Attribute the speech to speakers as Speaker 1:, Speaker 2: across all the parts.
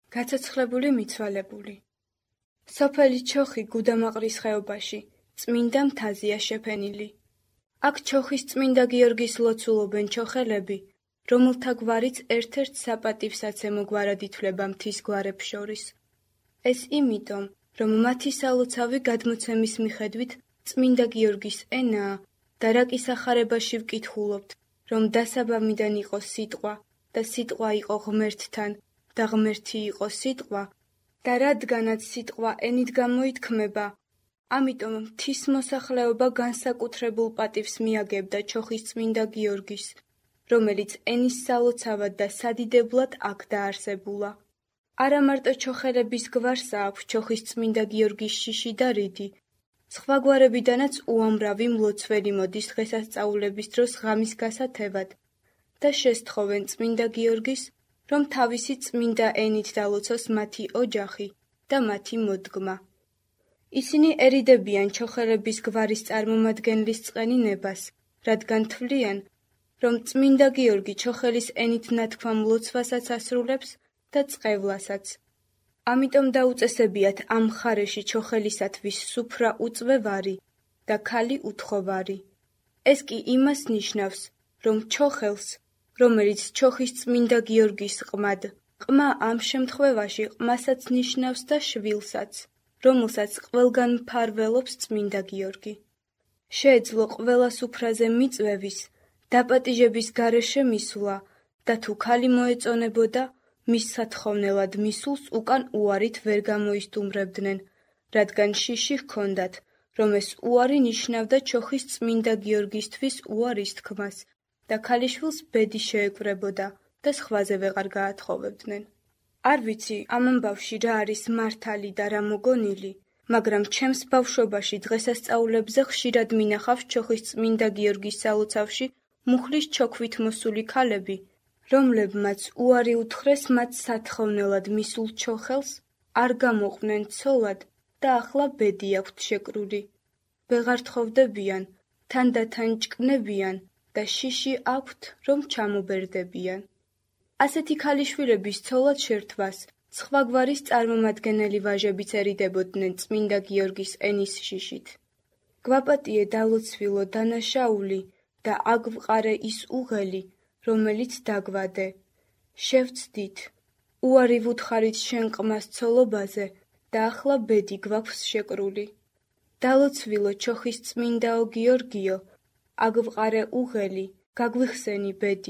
Speaker 1: გაცოცხლებული მიცვალებული. სოფელი ჩოხი გუდამაყრის ხეობაში, წმინდა მთაზია შეფენილი. აქ ჩოხის წმინდა გიორგის ლოცულობენ ჩოხელები, რომელთა გვარიც ერთ-ერთ საპატივსაცემო გვარად ითვლება მთის გვარებს შორის. ეს იმიტომ, რომ მათი სალოცავი გადმოცემის მიხედვით წმინდა გიორგის ენაა და რაკის ახარებაში ვკითხულობთ, რომ დასაბამიდან იყო სიტყვა და სიტყვა იყო ღმერთთან და ღმერთი იყო სიტყვა და რადგანაც სიტყვა ენით გამოითქმება, ამიტომ მთის მოსახლეობა განსაკუთრებულ პატივს მიაგებდა ჩოხის წმინდა გიორგის, რომელიც ენის სალოცავად და სადიდებლად აქ დაარსებულა. არა მარტო ჩოხელების გვარსა აქვს ჩოხის წმინდა გიორგის შიში და რიდი, სხვა გვარებიდანაც უამრავი მლოცველი მოდის დღესასწაულების დროს ღამის გასათევად და შესთხოვენ წმინდა გიორგის, რომ თავისი წმინდა ენით დალოცოს მათი ოჯახი და მათი მოდგმა. ისინი ერიდებიან ჩოხელების გვარის წარმომადგენლის წყენინებას, რადგან თვლიან, რომ წმინდა გიორგი ჩოხელის ენით ნათქვამ ლოცვასაც ასრულებს და წყევლასაც. ამიტომ დაუწესებიათ ამ მხარეში ჩოხელისათვის სუფრა უწვევარი და ქალი უთხოვარი. ეს კი იმას ნიშნავს, რომ ჩოხელს, რომელიც ჩოხის წმინდა გიორგის ყმად, ყმა ამ შემთხვევაში ყმასაც ნიშნავს და შვილსაც, რომელსაც ყველგან მფარველობს წმინდა გიორგი. შეეძლო ყველა სუფრაზე მიწვევის, დაპატიჟების გარეშე მისვლა და თუ ქალი მოეწონებოდა, მის სათხოვნელად მისულს უკან უარით ვერ გამოისტუმრებდნენ, რადგან შიში ჰქონდათ, რომ ეს უარი ნიშნავდა ჩოხის წმინდა გიორგისთვის უარის თქმას და ქალიშვილს ბედი შეეკვრებოდა და სხვაზე ვეღარ გაათხოვებდნენ. არ ვიცი ამ ამბავში რა არის მართალი და რა მოგონილი, მაგრამ ჩემს ბავშვობაში დღესასწაულებზე ხშირად მინახავს ჩოხის წმინდა გიორგის სალოცავში მუხლის ჩოქვით მოსული ქალები, რომლებმაც უარი უთხრეს მათ სათხოვნელად მისულ ჩოხელს, არ გამოყვნენ ცოლად და ახლა ბედი აქვთ შეკრული. ვეღარ თხოვდებიან, თანდათან ჭკნებიან და შიში აქვთ, რომ ჩამობერდებიან. ასეთი ქალიშვილების ცოლად შერთვას სხვა გვარის წარმომადგენელი ვაჟებიც ერიდებოდნენ წმინდა გიორგის ენის შიშით. გვაპატიე დალოცვილო დანაშაული და აგვყარე ის უღელი, რომელიც დაგვადე. შევცდით, უარი ვუთხარით შენ ყმას ცოლობაზე და ახლა ბედი გვაქვს შეკრული. დალოცვილო ჩოხის წმინდაო გიორგიო, აგვყარე უღელი, გაგვიხსენი ბედი.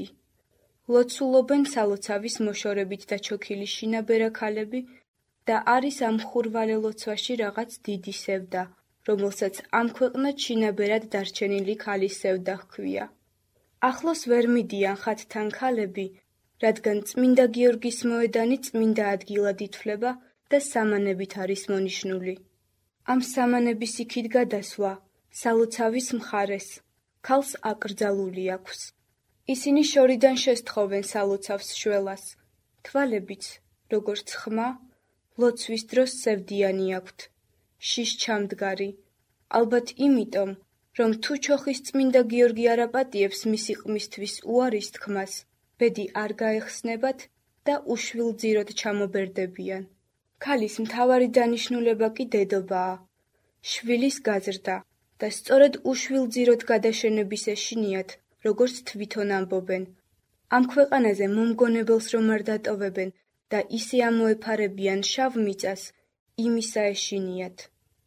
Speaker 1: ლოცულობენ სალოცავის მოშორებით დაჩოქილი შინაბერა ქალები და არის ამ ხურვალე ლოცვაში რაღაც დიდი სევდა, რომელსაც ამ ქვეყნად შინაბერად დარჩენილი ქალის სევდა ჰქვია. ახლოს ვერ მიდიან ხატთან ქალები, რადგან წმინდა გიორგის მოედანი წმინდა ადგილად ითვლება და სამანებით არის მონიშნული. ამ სამანების იქით გადასვლა სალოცავის მხარეს, ქალს აკრძალული აქვს. ისინი შორიდან შესთხოვენ სალოცავს შველას, თვალებიც, როგორც ხმა, ლოცვის დროს სევდიანი აქვთ, შიშ ჩამდგარი, ალბათ იმიტომ, რომ თუ ჩოხის წმინდა გიორგი არ აპატიებს მისი ყმისთვის უარის თქმას, ბედი არ გაეხსნებათ და უშვილძიროდ ჩამობერდებიან. ქალის მთავარი დანიშნულება კი დედობაა, შვილის გაზრდა და სწორედ უშვილძიროდ გადაშენების ეშინიათ, როგორც თვითონ ამბობენ. ამ ქვეყანაზე მომგონებელს რომ არ დატოვებენ და ისე ამოეფარებიან შავ მიწას, იმისა ეშინიათ.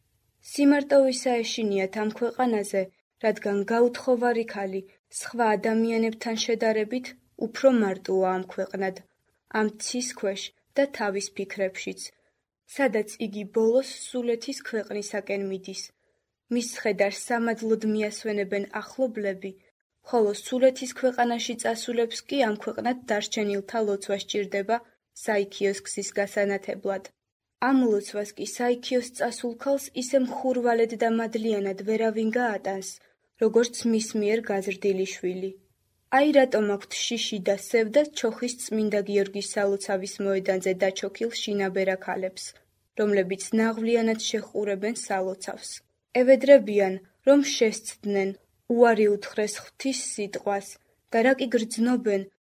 Speaker 1: სიმარტოვისა ეშინიათ ამ ქვეყანაზე, რადგან გაუთხოვარი ქალი სხვა ადამიანებთან შედარებით უფრო მარტოა ამ ქვეყნად, ამ ცის ქვეშ და თავის ფიქრებშიც, სადაც იგი ბოლოს სულეთის ქვეყნისაკენ მიდის. მის ხედარს სამადლოდ მიასვენებენ ახლობლები, ხოლო სულეთის ქვეყანაში წასულებს კი ამ ქვეყნად დარჩენილთა ლოცვა სჭირდება საიქიოს გზის გასანათებლად. ამ ლოცვას კი საიქიოს წასულ ქალს ისე მხურვალედ და მადლიანად ვერავინ გაატანს, როგორც მის მიერ გაზრდილი შვილი. აი რატომ აქვთ შიში და სევდა ჩოხის წმინდა გიორგის სალოცავის მოედანზე დაჩოქილ შინაბერა ქალებს, რომლებიც ნაღვლიანად შეჰყურებენ სალოცავს. ევედრებიან, რომ შესცდნენ, უარი უთხრეს ღვთის სიტყვას და რა კი გრძნობენ,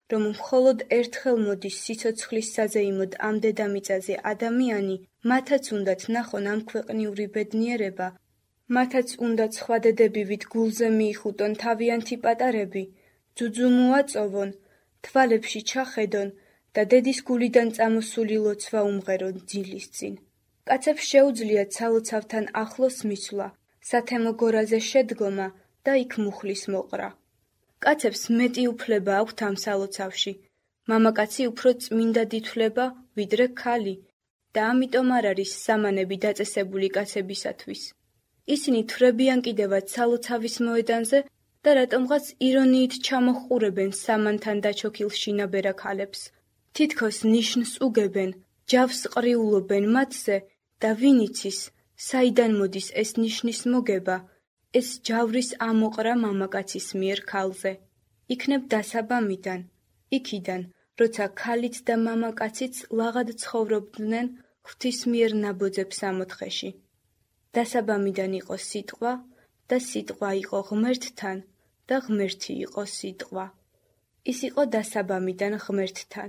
Speaker 1: რომ მხოლოდ ერთხელ მოდის სიცოცხლის საზეიმოდ ამ დედამიწაზე ადამიანი, მათაც უნდათ ნახონ ამ ქვეყნიური ბედნიერება, მათაც უნდათ სხვა დედებივით გულზე მიიხუტონ თავიანთი პატარები, ძუძუმუ აწოვონ, თვალებში ჩახედონ და დედის გულიდან წამოსული ლოცვა უმღერონ ძილის წინ. კაცებს შეუძლიათ სალოცავთან ახლოს მისვლა, სათემო გორაზე შედგომა და იქ მუხლის მოყრა. კაცებს მეტი უფლება აქვთ ამ სალოცავში, მამაკაცი უფრო წმინდად ითვლება, ვიდრე ქალი და ამიტომ არ არის სამანები დაწესებული კაცებისათვის. ისინი თვრებიან კიდევაც სალოცავის მოედანზე და რატომღაც ირონიით ჩამოჰყურებენ სამანთან დაჩოქილ შინაბერა ქალებს. თითქოს ნიშნს უგებენ, ჯავს ყრიულობენ მათზე და ვინ იცის, საიდან მოდის ეს ნიშნის მოგება, ეს ჯავრის ამოყრა მამაკაცის მიერ ქალზე. იქნებ დასაბამიდან, იქიდან, როცა ქალიც და მამაკაციც ლაღად ცხოვრობდნენ ღვთის მიერ ნაბოძებ სამოთხეში. დასაბამიდან იყო სიტყვა და სიტყვა იყო ღმერთთან და ღმერთი იყო სიტყვა. ის იყო დასაბამიდან ღმერთთან.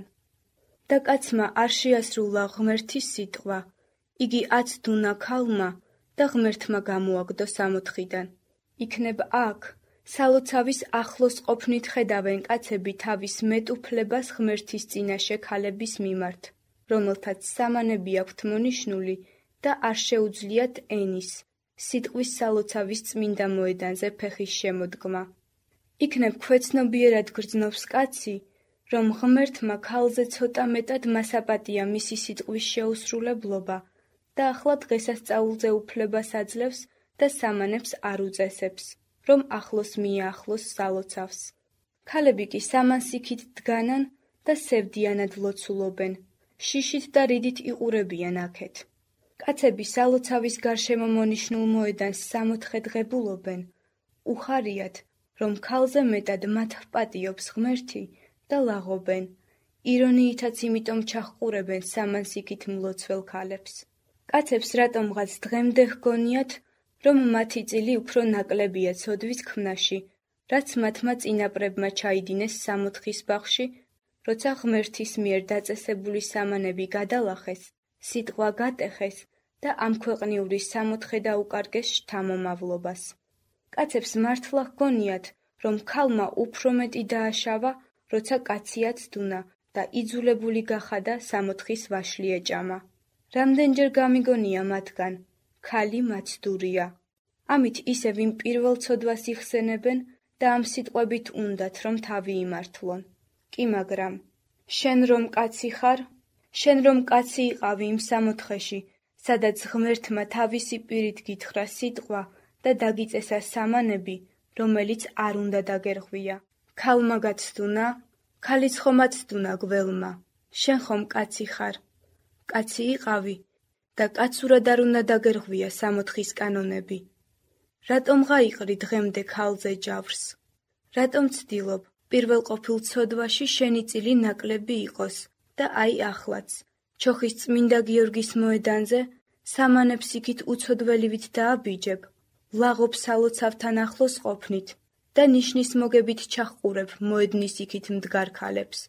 Speaker 1: და კაცმა არ შეასრულა ღმერთის სიტყვა, იგი აცდუნა ქალმა და ღმერთმა გამოაგდო სამოთხიდან. იქნებ აქ, სალოცავის ახლოს ყოფნით ხედავენ კაცები თავის მეტუფლებას ღმერთის წინაშე ქალების მიმართ, რომელთაც სამანები აქვთ მონიშნული და არ შეუძლიათ ენის, სიტყვის სალოცავის წმინდა მოედანზე ფეხის შემოდგმა. იქნებ ქვეცნობიერად გრძნობს კაცი, რომ ღმერთმა ქალზე ცოტა მეტად მასაპატია მისი სიტყვის შეუსრულებლობა და ახლა დღესასწაულზე უფლებას აძლევს და სამანებს არ უწესებს, რომ ახლოს მიაახლოს სალოცავს. ქალები კი სამანს იქით დგანან და სევდიანად ლოცულობენ, შიშით და რიდით იყურებიან აქეთ. კაცები სალოცავის გარშემო მონიშნულ მოედანს სამოთხე დღებულობენ, უხარიათ, რომ ქალზე მეტად მათ ჰპატიობს ღმერთი და ლაღობენ, ირონიითაც იმიტომ ჩაჰყურებენ სამანს იქით მლოცველ ქალებს. კაცებს რატომღაც დღემდე ჰგონიათ, რომ მათი წილი უფრო ნაკლებია ცოდვის ქმნაში, რაც მათმა წინაპრებმა ჩაიდინეს სამოთხის ბაღში, როცა ღმერთის მიერ დაწესებული სამანები გადალახეს, სიტყვა გატეხეს და ამ ქვეყნიური სამოთხე დაუკარგეს შთამომავლობას. კაცებს მართლა ჰგონიათ, რომ ქალმა უფრო მეტი დააშავა, როცა კაცი აცდუნა და იძულებული გახადა სამოთხის ვაშლი ეჭამა. რამდენჯერ გამიგონია მათგან, ქალი მაცდურია. ამით ისევ იმ პირველ ცოდვას იხსენებენ და ამ სიტყვებით უნდათ, რომ თავი იმართლონ. კი მაგრამ, შენ რომ კაცი ხარ, შენ რომ კაცი იყავი იმ სამოთხეში, სადაც ღმერთმა თავისი პირით გითხრა სიტყვა და დაგიწესა სამანები, რომელიც არ უნდა დაგერღვია. ქალმა გაცდუნა, ქალიც ხომ აცდუნა გველმა, შენ ხომ კაცი ხარ, კაცი იყავი და კაცურად არ უნდა დაგერღვია სამოთხის კანონები. რატომ გაიყრი დღემდე ქალზე ჯავრს? რატომ ცდილობ პირველ ყოფილ ცოდვაში შენი წილი ნაკლები იყოს და აი ახლაც, ჩოხის წმინდა გიორგის მოედანზე, სამანებს იქით უცოდველივით დააბიჯებ, ლაღობ სალოცავთან ახლოს ყოფნით და ნიშნის მოგებით ჩაჰყურებ მოედნის იქით მდგარ ქალებს.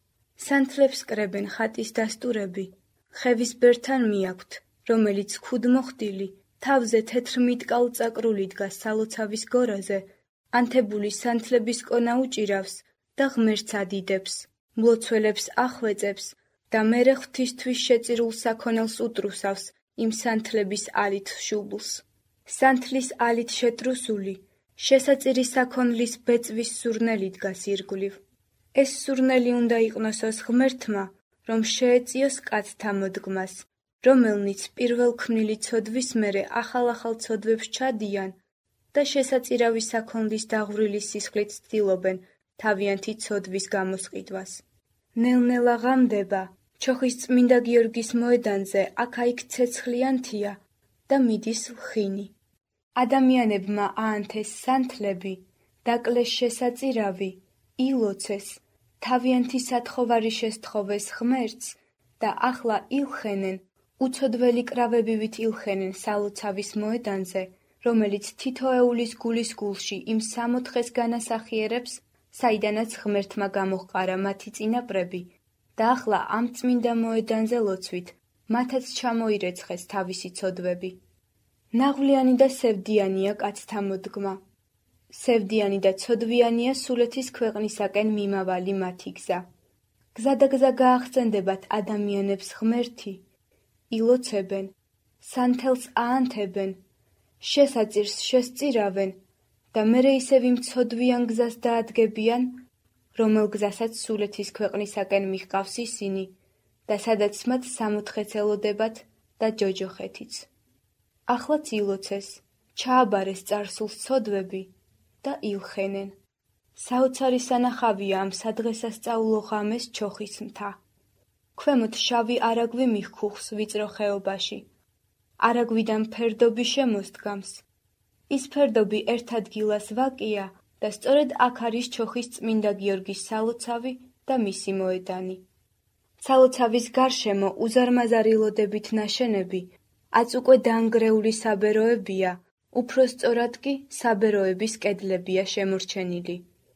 Speaker 1: სანთლებს კრებენ ხატის დასტურები, ხევის ბერთან მიაქვთ, რომელიც ქუდმოხდილი, თავზე თეთრ მიტკალ წაკრული დგას სალოცავის გორაზე, ანთებული სანთლების კონა უჭირავს და ღმერთს ადიდებს, მლოცველებს ახვეწებს და მერე ღვთისთვის შეწირულ საქონელს უტრუსავს იმ სანთლების ალით შუბლს. სანთლის ალით შეტრუსული, შესაწირი საქონლის ბეწვის სურნელი დგას ირგვლივ. ეს სურნელი უნდა იყნოსოს ღმერთმა, რომ შეეწიოს კაცთა მოდგმას, რომელნიც პირველ ქმნილი ცოდვის მერე ახალ-ახალ ცოდვებს ჩადიან და შესაწირავი საქონლის დაღვრილი სისხლით ცდილობენ თავიანთი ცოდვის გამოსყიდვას. ნელ-ნელა ღამდება, ჩოხის წმინდა გიორგის მოედანზე აქა-იქ ცეცხლიანთია და მიდის ლხინი. ადამიანებმა აანთეს სანთლები, დაკლეს შესაწირავი, ილოცეს, თავიანთი სათხოვარი შესთხოვეს ღმერთს და ახლა ილხენენ, უცოდველი კრავებივით ილხენენ სალოცავის მოედანზე, რომელიც თითოეულის გულის გულში იმ სამოთხეს განასახიერებს საიდანაც ღმერთმა გამოჰყარა მათი წინაპრები და ახლა ამ წმინდა მოედანზე ლოცვით მათაც ჩამოირეცხეს თავისი ცოდვები. ნაღვლიანი და სევდიანია კაცთა მოდგმა. სევდიანი და ცოდვიანია სულეთის ქვეყნისაკენ მიმავალი მათი გზა. გზა და გზა გაახსენდებათ ადამიანებს ღმერთი, ილოცებენ, სანთელს აანთებენ, შესაწირს შესწირავენ და მერე ისევ იმ ცოდვიან გზას დაადგებიან, რომელ გზასაც სულეთის ქვეყნისაკენ მიჰყავს ისინი და სადაც მათ სამოთხეც ელოდებათ და ჯოჯოხეთიც. ახლაც ილოცეს, ჩააბარეს წარსულს ცოდვები და ილხენენ. საოცარი სანახავია ამ სადღესასწაულო ღამეს ჩოხის მთა. ქვემოთ შავი არაგვი მიჰქუხს ვიწრო ხეობაში. არაგვიდან ფერდობი შემოსდგამს. ის ფერდობი ერთ ადგილას ვაკია და სწორედ აქ არის ჩოხის წმინდა გიორგის სალოცავი და მისი მოედანი. სალოცავის გარშემო უზარმაზარი ლოდებით ნაშენები, აწ უკვე დაანგრეული საბეროებია, უფრო სწორად კი საბეროების კედლებია შემორჩენილი.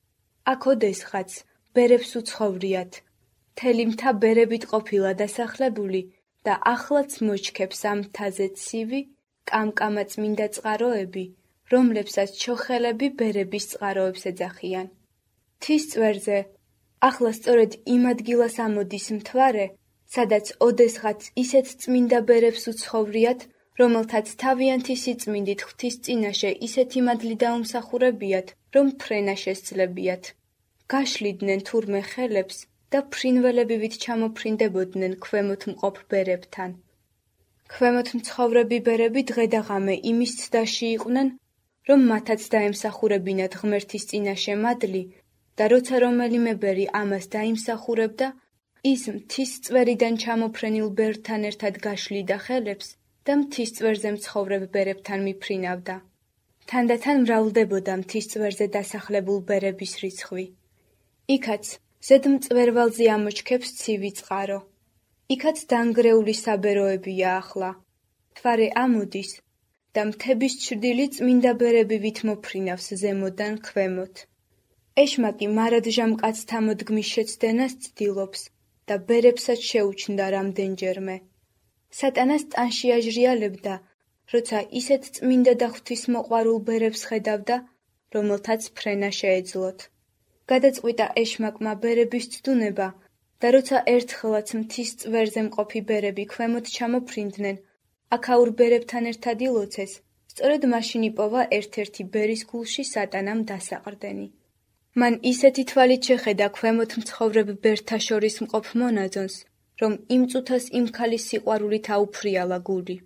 Speaker 1: აქ ოდესღაც ბერებს უცხოვრიათ. მთელი მთა ბერებით ყოფილა დასახლებული და ახლაც მოჩქებს ამ მთაზე ცივი, კამკამა წმინდა წყაროები, რომლებსაც ჩოხელები ბერების წყაროებს ეძახიან. მთის წვერზე, ახლა სწორედ იმ ადგილას ამოდის მთვარე, სადაც ოდესღაც ისეთ წმინდა ბერებს უცხოვრიათ, რომელთაც თავიანთი სიწმინდით ღვთის წინაშე ისეთი მადლი დაუმსახურებიათ, რომ ფრენა შესძლებიათ. გაშლიდნენ თურმე ხელებს და ფრინველებივით ჩამოფრინდებოდნენ ქვემოთ მყოფ ბერებთან. ქვემოთ მცხოვრები ბერები დღე და ღამე იმის ცდაში იყვნენ, რომ მათაც დაემსახურებინათ ღმერთის წინაშე მადლი და როცა რომელიმე ბერი ამას დაიმსახურებდა, ის მთის წვერიდან ჩამოფრენილ ბერთან ერთად გაშლიდა ხელებს და მთის წვერზე მცხოვრებ ბერებთან მიფრინავდა. თანდათან მრავლდებოდა მთის წვერზე დასახლებულ ბერების რიცხვი. იქაც ზედ მწვერვალზე ამოჩქებს ცივი წყარო. იქაც დაანგრეული საბეროებია ახლა. მთვარე ამოდის და მთების ჩრდილი წმინდა ბერებივით მოფრინავს ზემოდან ქვემოთ. ეშმაკი მარადჟამ კაცთა მოდგმის შეცდენას ცდილობს და ბერებსაც შეუჩნდა რამდენჯერმე. სატანას ტანში აჟრიალებდა, როცა ისეთ წმინდა და ღვთისმოყვარულ ბერებს ხედავდა, რომელთაც ფრენა შეეძლოთ. გადაწყვიტა ეშმაკმა ბერების ცდუნება და როცა ერთხელაც მთის წვერზე მყოფი ბერები ქვემოთ ჩამოფრინდნენ, აქაურ ბერებთან ერთად ილოცეს, სწორედ მაშინ იპოვა ერთ-ერთი ბერის გულში სატანამ დასაყრდენი. მან ისეთი თვალით შეხედა ქვემოთ მცხოვრებ ბერთა შორის მყოფ მონაძონს, რომ იმ წუთას იმ ქალის სიყვარულით აუფრიალა გული.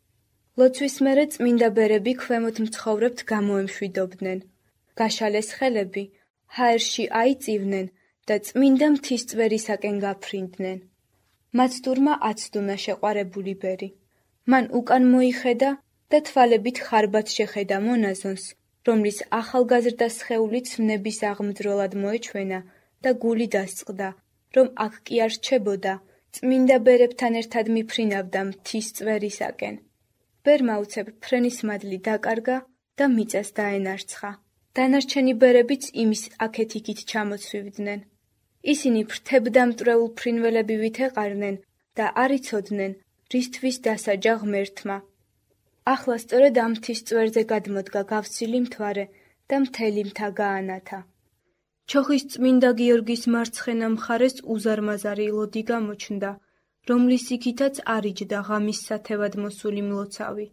Speaker 1: ლოცვის მერე წმინდა ბერები ქვემოთ მცხოვრებთ გამოემშვიდობდნენ. გაშალეს ხელები ჰაერში აიწივნენ და წმინდა მთის წვერისაკენ გაფრინდნენ. მათ თურმა აცდუნა შეყვარებული ბერი. მან უკან მოიხედა და თვალებით ხარბად შეხედა მონაზონს, რომლის ახალგაზრდა სხეული ცვნების აღმძროლად მოეჩვენა და გული დასწყდა, რომ აქ კი არ რჩებოდა, წმინდა ბერებთან ერთად მიფრინავდა მთის წვერისაკენ. ბერმა უცებ ფრენის მადლი დაკარგა და მიწას დაენარცხა. დანარჩენი ბერებიც იმის აქეთ-იქით ჩამოცვივდნენ. ისინი ფრთებდამტვრეულ ფრინველებივით ეყარნენ და არ იცოდნენ, რისთვის დასაჯა ღმერთმა. ახლა სწორედ ამ მთის წვერზე გადმოდგა გავსილი მთვარე და მთელი მთა გაანათა. ჩოხის წმინდა გიორგის მარცხენა მხარეს უზარმაზარი ლოდი გამოჩნდა, რომლის იქითაც არიჯდა ღამის სათევად მოსული მლოცავი.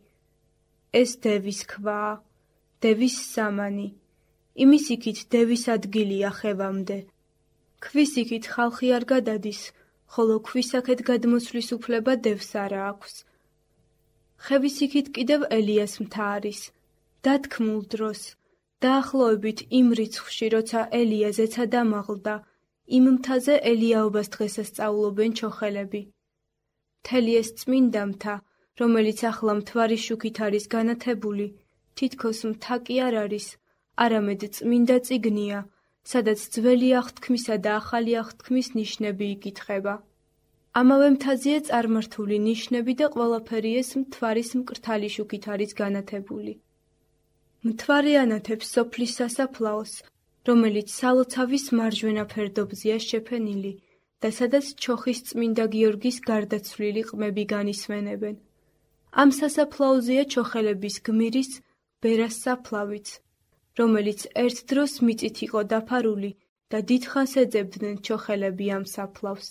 Speaker 1: ეს დევის ქვაა, დევის სამანი. იმის იქით დევის ადგილია ხევამდე. ქვის იქით ხალხი არ გადადის, ხოლო ქვისაკეთ გადმოსვლის უფლება დევს არა აქვს. ხევის იქით კიდევ ელიას მთა არის. დათქმულ დროს, დაახლოებით იმ რიცხვში, როცა ელია ზეცა დამაღლდა, იმ მთაზე ელიაობას დღესასწაულობენ ჩოხელები. მთელი ეს წმინდა მთა, რომელიც ახლა მთვარის შუქით არის განათებული, თითქოს მთა კი არ არის, არამედ წმინდა წიგნია, სადაც ძველი აღთქმისა და ახალი აღთქმის ნიშნები იკითხება. ამავე მთაზეა წარმართული ნიშნები და ყველაფერი ეს მთვარის მკრთალი შუქით არის განათებული. მთვარე ანათებს სოფლის სასაფლაოს, რომელიც სალოცავის მარჯვენა ფერდობზეა შეფენილი და სადაც ჩოხის წმინდა გიორგის გარდაცვლილი ყმები განისვენებენ. ამ სასაფლაოზეა ჩოხელების გმირის ბერას საფლავიც, რომელიც ერთ დროს მიწით იყო დაფარული და დიდხანს ეძებდნენ ჩოხელები ამ საფლავს.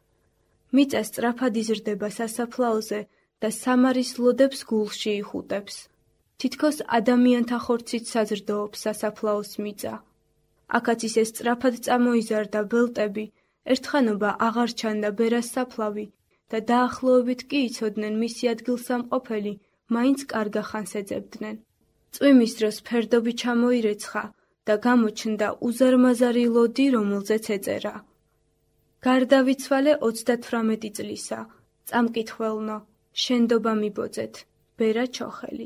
Speaker 1: მიწა სწრაფად იზრდება სასაფლაოზე და სამარის ლოდებს გულში იხუტებს. თითქოს ადამიანთა ხორცით საზრდოობს სასაფლაოს მიწა. აქაც ისე სწრაფად წამოიზარდა ბელტები, ერთხანობა აღარ ჩანდა ბერას საფლავი და დაახლოებით კი იცოდნენ მისი ადგილსამყოფელი, მაინც კარგა ხანს ეძებდნენ. წვიმის დროს ფერდობი ჩამოირეცხა და გამოჩნდა უზარმაზარი ლოდი, რომელზეც ეწერა: გარდავიცვალე 38 წლისა, წამკითხველნო, შენდობა მიბოძეთ, ბერა ჩოხელი.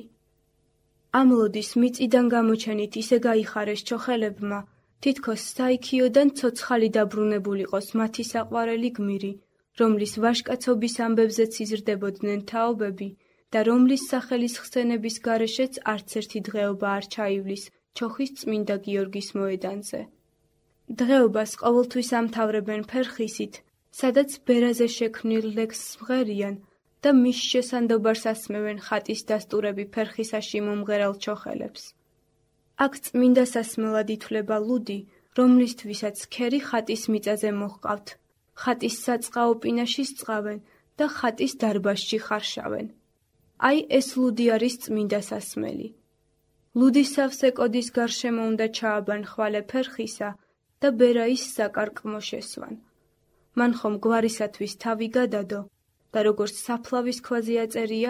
Speaker 1: ამ ლოდის მიწიდან გამოჩენით ისე გაიხარეს ჩოხელებმა, თითქოს საიქიოდან ცოცხალი დაბრუნებულიყოს მათი საყვარელი გმირი, რომლის ვაჟკაცობის ამბებზეც იზრდებოდნენ თაობები და რომლის სახელის ხსენების გარეშეც არც ერთი დღეობა არ ჩაივლის ჩოხის წმინდა გიორგის მოედანზე. დღეობას ყოველთვის ამთავრებენ ფერხისით, სადაც ბერაზე შექმნილ ლექსს მღერიან და მის შესანდობარს ასმევენ ხატის დასტურები ფერხისაში მომღერალ ჩოხელებს. აქ წმინდა სასმელად ითვლება ლუდი, რომლისთვისაც ქერი ხატის მიწაზე მოჰყავთ, ხატის საწყაო პინაში სწავენ და ხატის დარბაზში ხარშავენ. აი ეს ლუდი არის წმინდა სასმელი. ლუდის სავსე კოდის გარშემო უნდა ჩააბან ხვალე ფერხისა და ბერაის საკარკმო შესვან. მან ხომ გვარისათვის თავი გადადო და როგორც საფლავის ქვაზე აწერია,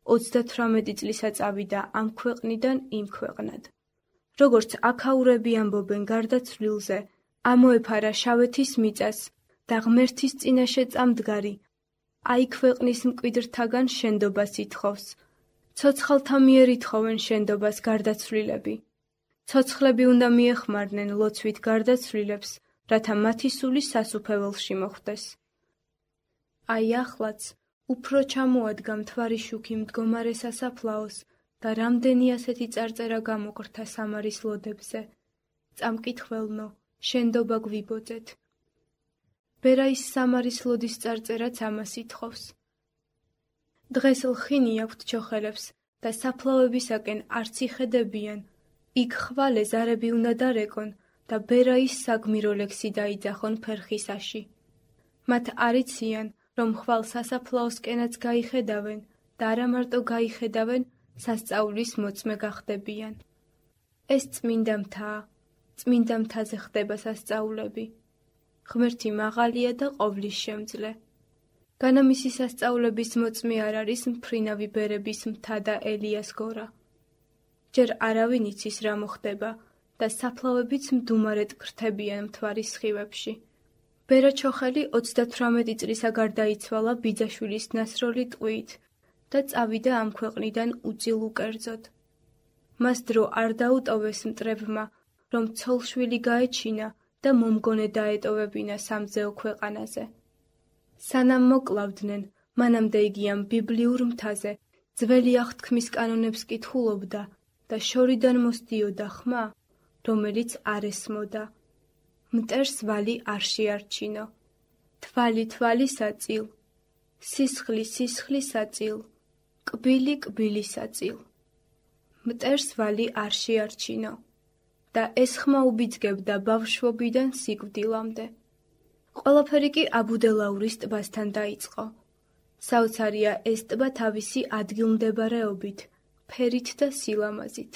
Speaker 1: 38 წლისა წავიდა ამ ქვეყნიდან იმ ქვეყნად. როგორც აქაურები ამბობენ გარდაცვლილზე, ამოეფარა შავეთის მიწას და ღმერთის წინაშე წამდგარი, აი ქვეყნის მკვიდრთაგან შენდობას ითხოვს. ცოცხალთა მიერ ითხოვენ შენდობას გარდაცვლილები. ცოცხლები უნდა მიეხმარნენ ლოცვით გარდაცვლილებს, რათა მათი სული სასუფეველში მოხვდეს. აი ახლაც უფრო ჩამოადგა მთვარი შუქი მდგომარე სასაფლაოს და რამდენი ასეთი წარწერა გამოკრთა სამარის ლოდებზე. წამკითხველნო, შენდობა გვიბოძეთ. ბერაის სამარის ლოდის წარწერაც ამას ითხოვს. დღეს ლხინი აქვთ ჩოხელებს და საფლავებისაკენ არც იხედებიან, იქ ხვალე ზარები უნდა დარეკონ და ბერაის საგმირო ლექსი დაიძახონ ფერხისაში. მათ არ იციან, რომ ხვალ სასაფლაოსკენაც გაიხედავენ და არა მარტო გაიხედავენ, სასწაულის მოწმე გახდებიან. ეს წმინდა მთაა, წმინდა მთაზე ხდება სასწაულები. ღმერთი მაღალია და ყოვლის შემძლე. განა მისი სასწაულების მოწმე არ არის მფრინავი ბერების მთა და ელიას გორა. ჯერ არავინ იცის რა მოხდება და საფლავებიც მდუმარედ კრთებიან მთვარის სხივებში. ბერა ჩოხელი 38 წლისა გარდაიცვალა ბიძაშვილის ნასროლი ტყვიით და წავიდა ამ ქვეყნიდან უწილ უკერძოდ. მას დრო არ დაუტოვეს მტრებმა, რომ ცოლშვილი გაეჩინა და მომგონე დაეტოვებინა სამძეო ქვეყანაზე. სანამ მოკლავდნენ, მანამდე იგი ამ ბიბლიურ მთაზე ძველი აღთქმის კანონებს კითხულობდა და შორიდან მოსდიოდა ხმა, რომელიც არ ესმოდა. მტერს ვალი არ შეარჩინო. თვალი თვალი საწილ, სისხლი სისხლი საწილ, კბილი კბილი საწილ. მტერს ვალი არ შეარჩინო და ეს ხმა უბიძგებდა ბავშვობიდან სიკვდილამდე. ყველაფერი კი აბუდელაურის ტბასთან დაიწყო. საოცარია ეს ტბა თავისი ადგილმდებარეობით, ფერით და სილამაზით.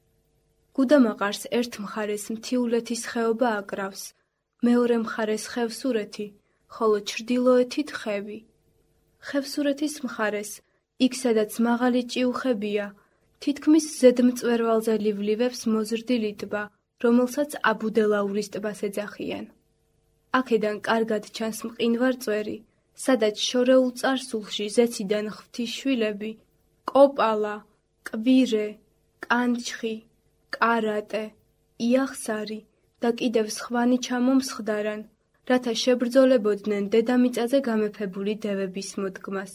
Speaker 1: გუდამაყარს ერთ მხარეს მთიულეთის ხეობა აკრავს, მეორე მხარეს ხევსურეთი, ხოლო ჩრდილოეთით ხევი. ხევსურეთის მხარეს, იქ სადაც მაღალი ჭიუხებია, თითქმის ზედმწვერვალზე ლივლივებს მოზრდილი ტბა, რომელსაც აბუდელაურის ტბას ეძახიან. აქედან კარგად ჩანს მყინვარწვერი, სადაც შორეულ წარსულში ზეციდან ღვთის შვილები, კოპალა, კვირე, კანჩხი, კარატე, იახსარი და კიდევ სხვანი ჩამომსხდარან, რათა შებრძოლებოდნენ დედამიწაზე გამეფებული დევების მოდგმას.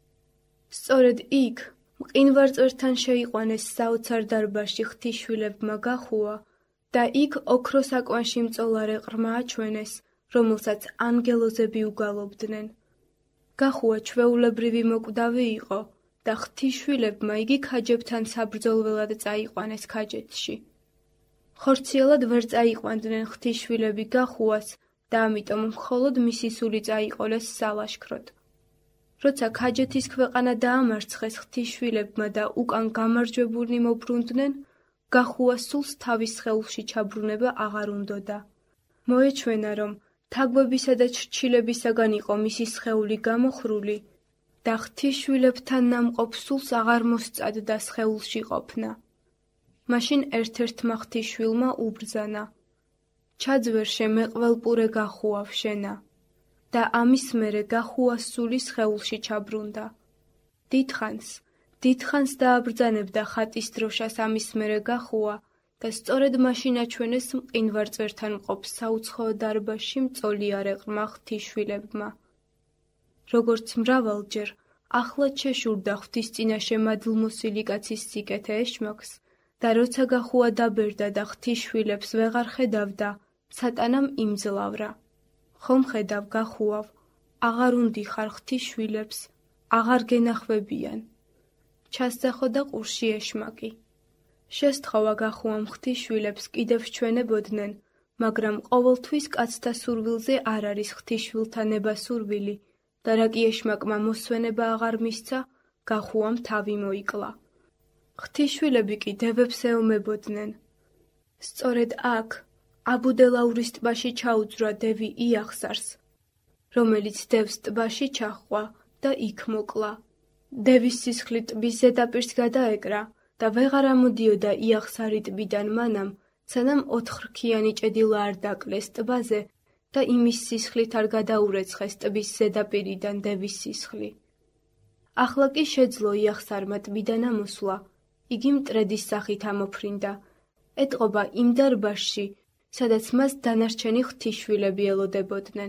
Speaker 1: სწორედ იქ, მყინვარწვერთან შეიყვანეს საოცარ დარბაზში ღვთისშვილებმა გახუა და იქ ოქროს აკვანში მწოლარე ყრმა აჩვენეს, რომელსაც ანგელოზები უგალობდნენ. გახუა ჩვეულებრივი მოკვდავი იყო და ღვთისშვილებმა იგი ქაჯებთან საბრძოლველად წაიყვანეს ქაჯეთში. ხორციელად ვერ წაიყვანდნენ ღვთისშვილები გახუას და ამიტომ მხოლოდ მისი სული წაიყოლეს სალაშქროდ. როცა ქაჯეთის ქვეყანა დაამარცხეს ღვთისშვილებმა და უკან გამარჯვებულნი მობრუნდნენ, გახუას სულს თავის სხეულში ჩაბრუნება აღარ უნდოდა. მოეჩვენა, რომ თაგვებისა და ჩრჩილებისაგან იყო მისი სხეული გამოხრული და ღვთისშვილებთან ნამყოფ სულს აღარ მოსწადდა სხეულში ყოფნა. მაშინ ერთ-ერთმა ღვთისშვილმა უბრძანა: ჩაძვერშე მეყველპურე გახუავ შენა. და ამის მერე გახუას სული სხეულში ჩაბრუნდა. დიდხანს დააბრძანებდა ხატის დროშას ამის მერე გახუა და სწორედ მაშინ აჩვენეს მყინვარწვერთან მყოფ საუცხოო დარბაზში მწოლიარე ყრმა ღვთისშვილებმა. როგორც მრავალჯერ ახლად შეშურდა ღვთისწინაშე მადლმოსილი კაცის სიკეთე ეშმაკს და როცა გახუა დაბერდა და ღვთისშვილებს ვეღარ ხედავდა, სატანამ იმძლავრა. ხომ ხედავ გახუავ, აღარ უნდიხარ ღვთისშვილებს, აღარ გენახვებიან. ჩასძახო და ყურში ეშმაკი. შესთხოვა გახუამ ღვთისშვილებს კიდევ სჩვენებოდნენ, მაგრამ ყოველთვის კაცთა სურვილზე არ არის ღვთისშვილთა ნება სურვილი და რა კი ეშმაკმა მოსვენება აღარ მისცა, გახუამ თავი მოიკლა. ღვთისშვილები კი დევებს ეომებოდნენ. სწორედ აქ აბუდელაურის ტბაში ჩაუძვრა დევი იახსარს, რომელიც დევს ტბაში ჩაჰყვა და იქ მოკლა. დევის სისხლი ტბის ზედაპირს გადაეკრა და ვეღარ ამოდიოდა იახსარი ტბიდან მანამ, სანამ 4 რქიანი ჭედილა არ დაკლეს ტბაზე და იმის სისხლით არ გადაურეცხეს ტბის ზედაპირიდან დევის სისხლი. ახლა კი შეძლო იახსარმა ტბიდან ამოსვლა, იგი მტრედის სახით ამოფრინდა, ეტყობა იმ დარბაზში, სადაც მას დანარჩენი ღვთისშვილები ელოდებოდნენ.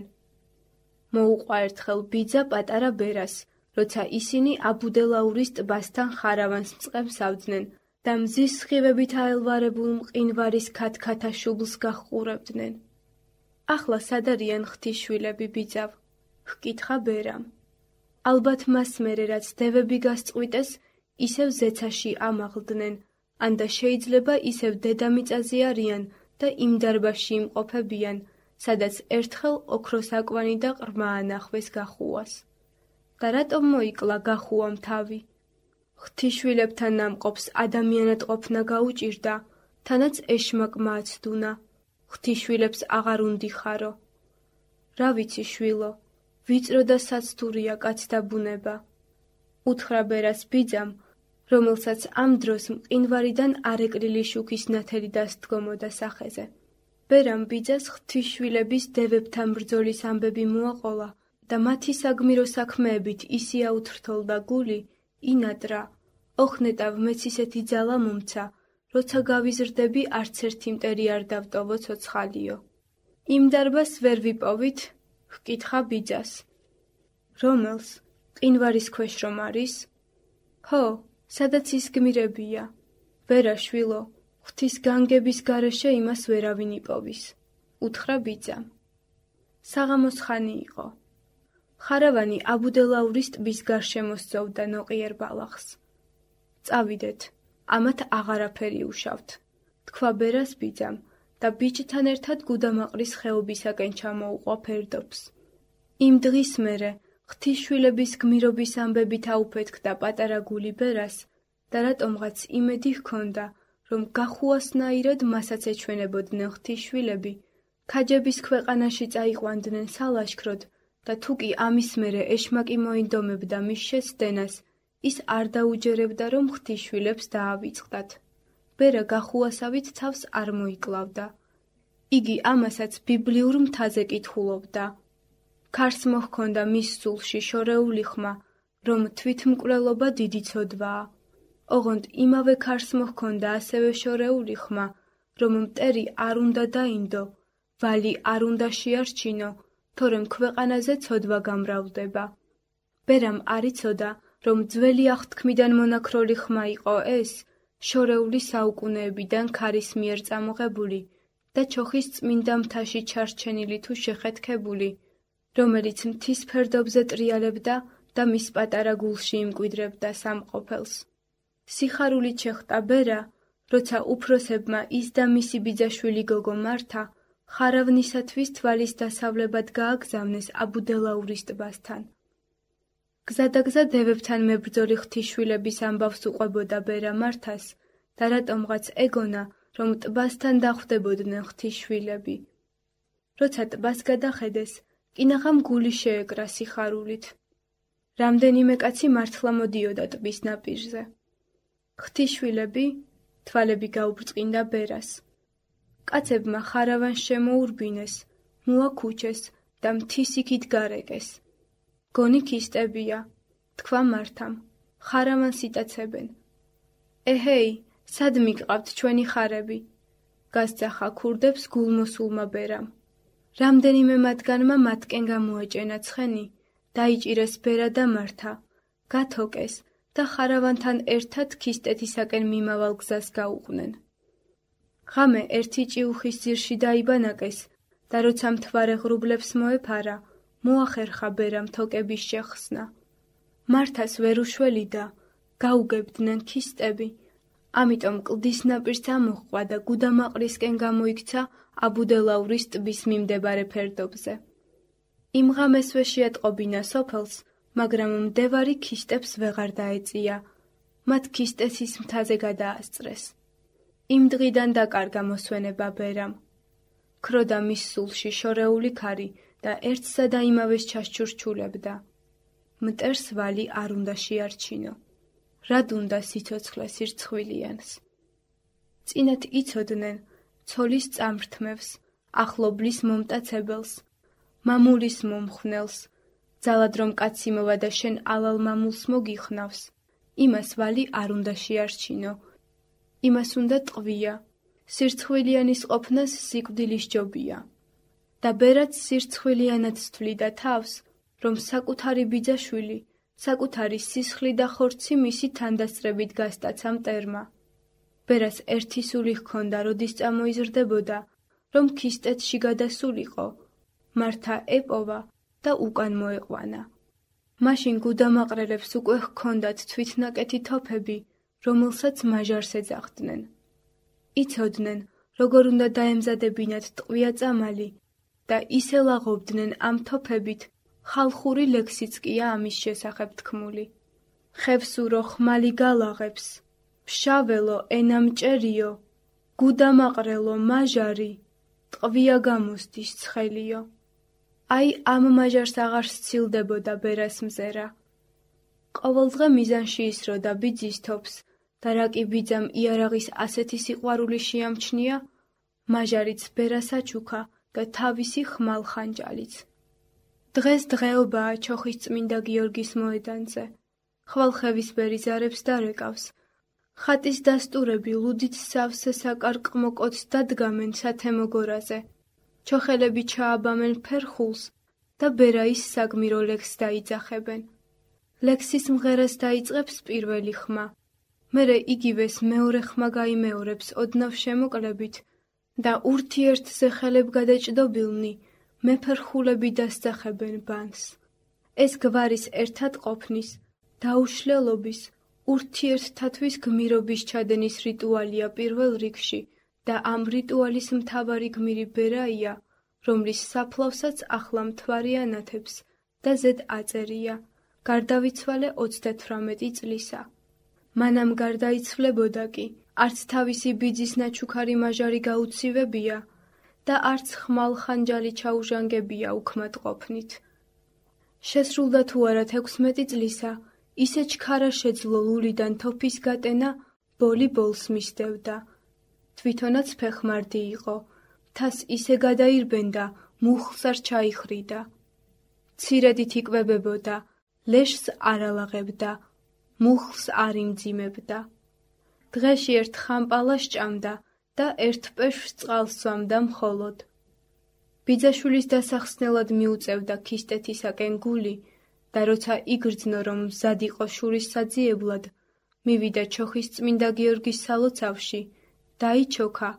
Speaker 1: მოუყვა ერთხელ ბიძა პატარა ბერას, როცა ისინი აბუდელაურის ტბასთან ხარავანს მწყემსავდნენ და მზის სხივებით აელვარებულ მყინვარის ქათქათა შუბლს გაჰყურებდნენ. ახლა სად არიან ღვთისშვილები ბიძავ? ჰკითხა ბერამ. ალბათ მას მერე რაც დევები გასწყვიტეს, ისევ ზეცაში ამაღლდნენ, ან და შეიძლება ისევ დედამიწაზე არიან და იმ დარბაზში იმყოფებიან, სადაც ერთხელ ოქროს აკვანი და ყრმა ანახვეს გახუას. და რატომ მოიკლა გახუამ თავი? ღვთისშვილებთან ნამყოფს ადამიანად ყოფნა გაუჭირდა, თანაც ეშმაკმა აცდუნა. ღვთისშვილებს აღარ უნდიხარო. რა ვიცი შვილო, ვიწრო და საცდურია კაცთა ბუნება. უთხრა ბერას ბიძამ, რომელსაც ამ დროს მყინვარიდან არეკლილი შუქის ნათელი დასდგომოდა სახეზე. ბერამ ბიძას ღვთისშვილების დევებთან ბრძოლის ამბები მოაყოლა და მათი საგმირო საქმეებით ისი აუთრთოლდა გული, ინატრა, ოხნეტავ მეც ისეთი ძალა მომცა, როცა გავიზრდები არც ერთი მტერი არ დავტოვო ცოცხალიო. იმ დარბაზს ვერ ვიპოვით? ჰკითხა ბიძას. რომელს? მყინვარის ქვეშ რომ არის? ჰო, სადაც ის გმირებია. ვერა შვილო, ღვთის განგების გარეშე იმას ვერავინ იპოვის. უთხრა ბიძამ. საღამოს ხანი იყო. ხარავანი აბუდელაურის ტბის გარშემო სწოვდა ნოყიერ ბალახს. წავიდეთ, ამათ აღარაფერი უშავთ, თქვა ბერას ბიძამ და ბიჭთან ერთად გუდამაყრის ხეობისაკენ ჩამოუყვა ფერდობს. იმ დღის მერე ღვთისშვილების გმირობის ამბებით აუფეთქდა პატარა გული ბერას და რატომღაც იმედი ჰქონდა, რომ გახუასნაირად მასაც ეჩვენებოდნენ ღვთისშვილები, ქაჯების ქვეყანაში წაიყვანდნენ სალაშქროდ და თუკი ამის მერე ეშმაკი მოინდომებდა მის შეცდენას, ის არ დაუჯერებდა, რომ ღვთისშვილებს დაავიწყდათ. ბერა გახუასავით თავს არ მოიკლავდა. იგი ამასაც ბიბლიურ მთაზე კითხულობდა. ქარს მოჰქონდა მის სულში შორეული ხმა, რომ თვითმკვლელობა დიდი ცოდვაა. ოღონდ იმავე ქარს მოჰქონდა ასევე შორეული ხმა, რომ მტერი არ უნდა დაინდო, ვალი არ უნდა შეარჩინო, თორემ ქვეყანაზე ცოდვა გამრავლდება. ბერამ არ იცოდა, რომ ძველი აღთქმიდან მონაქროლი ხმა იყო ეს, შორეული საუკუნეებიდან ქარის მიერ წამოღებული, და ჩოხის წმინდა მთაში ჩარჩენილი თუ შეხეთქებული, რომელიც მთის ფერდობზე ტრიალებდა და მის პატარა გულში იმკვიდრებდა სამყოფელს. სიხარულით შეხვდა ბერა, როცა უფროსებმა ის და მისი ბიძაშვილი გოგო მართა ხარავნისათვის თვალის დასავლებად გააგზავნეს აბუდელაურის ტბასთან. გზადაგზა დევებთან მებრძოლი ღვთისშვილების ამბავს უყვებოდა ბერა მართას და რატომღაც ეგონა, რომ ტბასთან დახვდებოდნენ ღვთისშვილები. როცა ტბას გადახედეს, კინაღამ გული შეეკრა სიხარულით. რამდენიმე კაცი მართლა მოდიოდა ტბის ნაპირზე. ღვთისშვილები, თვალები გაუბრწყინდა ბერას. კაცებმა ხარავანს შემოურბინეს, მოაქუჩეს და მთის იქით გარეკეს. გონი ქისტებია, თქვა მართამ, ხარავანს იტაცებენ. ეჰეი, სად მიგყავთ ჩვენი ხარები? გასძახა ქურდებს გულმოსულმა ბერამ. რამდენიმე მათგანმა მათკენ გამოეჭენა ცხენი, დაიჭირეს ბერა და მართა, გათოკეს და ხარავანთან ერთად ქისტეთისაკენ მიმავალ გზას გაუყვნენ. ღამე ერთი ჭიუხის ძირში დაიბანაკეს და როცა მთვარე ღრუბლებს მოეფარა, მოახერხა ბერამ თოკების შეხსნა. მართას ვერ უშველიდა, გაუგებდნენ ქისტები, ამიტომ კლდის ნაპირს ამოჰყვა და გუდამაყრისკენ გამოიქცა აბუდელაურის ტბის მიმდებარე ფერდობზე. იმ ღამესვე შეატყობინა სოფელს, მაგრამ მდევარი ქისტებს ვეღარ დაეწია, მათ ქისტეთის მთაზე გადაასწრეს. იმ დღიდან დაკარგა მოსვენება ბერამ. ქროდა მის სულში შორეული ქარი და ერთსა და იმავეს ჩასჩურჩულებდა. მტერს ვალი არ უნდა შეარჩინო. რად უნდა სიცოცხლე სირცხვილიანს. წინათ იცოდნენ ცოლის წამრთმევს, ახლობლის მომტაცებელს, მამულის მომხვნელს, ძალად რომ კაცი მოვა და შენ ალალ მამულს მოგიხნავს, იმას ვალი არ უნდა შეარჩინო. იმას უნდა ტყვია, სირცხვილიანის ყოფნას სიკვდილი სჯობია. და ბერაც სირცხვილიანად თვლიდა თავს, რომ საკუთარი ბიძაშვილი, საკუთარი სისხლი და ხორცი მისი თანდასწრებით გასტაცა მტერმა. ბერას ერთი სული ჰქონდა, როდის წამოიზრდებოდა, რომ ქისტეთში გადასულიყო, მართა ეპოვა და უკან მოეყვანა. მაშინ გუდამაყრელებს უკვე ჰქონდათ თვითნაკეთი თოფები, რომელსაც მაჟარს ეძახდნენ. იცოდნენ, როგორ უნდა დაემზადებინათ ტყვია წამალი და ისე ლაღობდნენ ამ თოფებით, ხალხური ლექსიც კია ამის შესახებ თქმული. ხევსურო ხმალი გალაღებს, ფშაველო ენამჭერიო, გუდამაყრელო მაჟარი, ტყვია გამოსდის ცხელიო. აი ამ მაჟარს აღარ სცილდებოდა ბერას მზერა. ყოველდღე მიზანში ისროდა ბიძის თოფს და რა კი ბიძამ იარაღის ასეთი სიყვარული შეამჩნია, მაჟარიც ბერას აჩუქა და თავისი ხმალხანჯალიც. დღეს დღეობაა ჩოხის წმინდა გიორგის მოედანზე. ხვალხევისფერი ზარებს დარეკავს. ხატის დასტურები ლუდით სავსე საკარკმო კოც დადგამენ სათემო გორაზე. ჩოხელები ჩააბამენ ფერხულს და ბერაის საგმირო ლექსს დაიძახებენ. ლექსის მღერას დაიწყებს პირველი ხმა. მერე იგივეს მეორე ხმა გაიმეორებს ოდნავ შემოკლებით და ურთიერთზე ხელებ გადაჭდობილნი მეფერხულები დასძახებენ ბანს. ეს გვარის ერთად ყოფნის, დაუშლელობის, ურთიერთთათვის გმირობის ჩადენის რიტუალია პირველ რიგში და ამ რიტუალის მთავარი გმირი ბერაია, რომლის საფლავსაც ახლა მთვარე ანათებს და ზედ აწერია, გარდავიცვალე 38 წლისა. მანამ გარდაიცვლებოდა კი, არც თავისი ბიძის ნაჩუქარი მაჟარი გაუცივებია და არც ხმალხანჯალი ჩაუჟანგებია უქმად ყოფნით. შესრულდა თუ არა 16 წლისა, ისე ჩქარა შეძლო ლულიდან თოფის გატენა ბოლი ბოლს მისდევდა. თვითონაც ფეხმარდი იყო, მთას ისე გადაირბენდა, მუხლს არ ჩაიხრიდა. ცირედით იკვებებოდა, ლეშს არ ალაღებდა, მუხლს არ იმძიმებდა. დღეში ერთ ხამპალა სჭამდა და ერთ პეშვს წყალს სვამდა მხოლოდ. ბიძაშვილის დასახსნელად მიუწევდა ქისტეთისაკენ გული და როცა იგრძნო, რომ მზად იყო შურის საძიებლად, მივიდა ჩოხის წმინდა გიორგის სალოცავში, დაიჩოქა,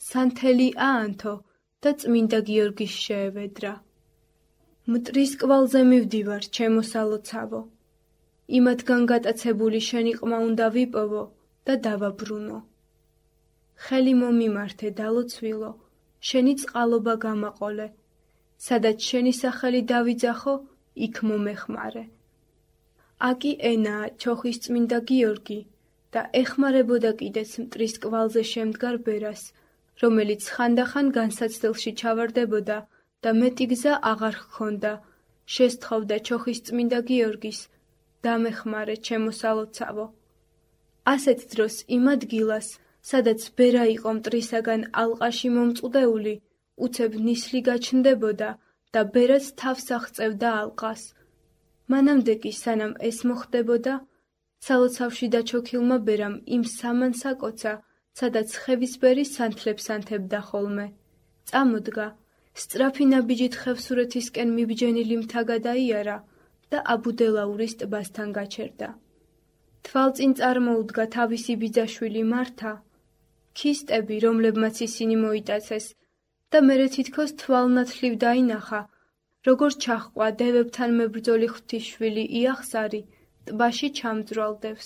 Speaker 1: სანთელი აანთო და წმინდა გიორგის შეევედრა. მტრის კვალზე მივდივარ, ჩემო სალოცავო, იმათგან გატაცებული შენი ყმა უნდა ვიპოვო და დავაბრუნო. ხელი მომიმართე დალოცვილო, შენი წყალობა გამაყოლე, სადაც შენი სახელი დავიძახო, იქ მომეხმარე. აკი ენაა ჩოხის წმინდა გიორგი და ეხმარებოდა კიდეც მტრის კვალზე შემდგარ ბერას, რომელიც ხანდახან განსაცდელში ჩავარდებოდა და მეტი გზა აღარ ჰქონდა, შესთხოვდა ჩოხის წმინდა გიორგის, დამეხმარე ჩემო სალოცავო. ასეთ დროს იმ ადგილას, სადაც ბერა იყო მტრისაგან ალყაში მომწყდეული, უცებ ნისლი გაჩნდებოდა და ბერაც თავს აღწევდა ალყას. მანამდე კი სანამ ეს მოხდებოდა, სალოცავში დაჩოქილმა ბერამ იმ სამანს აკოცა, სადაც ხევისბერი სანთლებს ანთებდა ხოლმე. წამოდგა, სწრაფი ნაბიჯით ხევსურეთისკენ მიბჯენილი მთა გადაიარა და აბუდელაურის ტბასთან გაჩერდა. თვალწინ წარმოუდგა თავისი ბიძაშვილი მართა, ქისტები, რომლებმაც ისინი მოიტაცეს და მერე თითქოს თვალნათლივ დაინახა, როგორ ჩაჰყვა დევებთან მებრძოლი ღვთისშვილი იახსარი ტბაში ჩამძვრალდებს.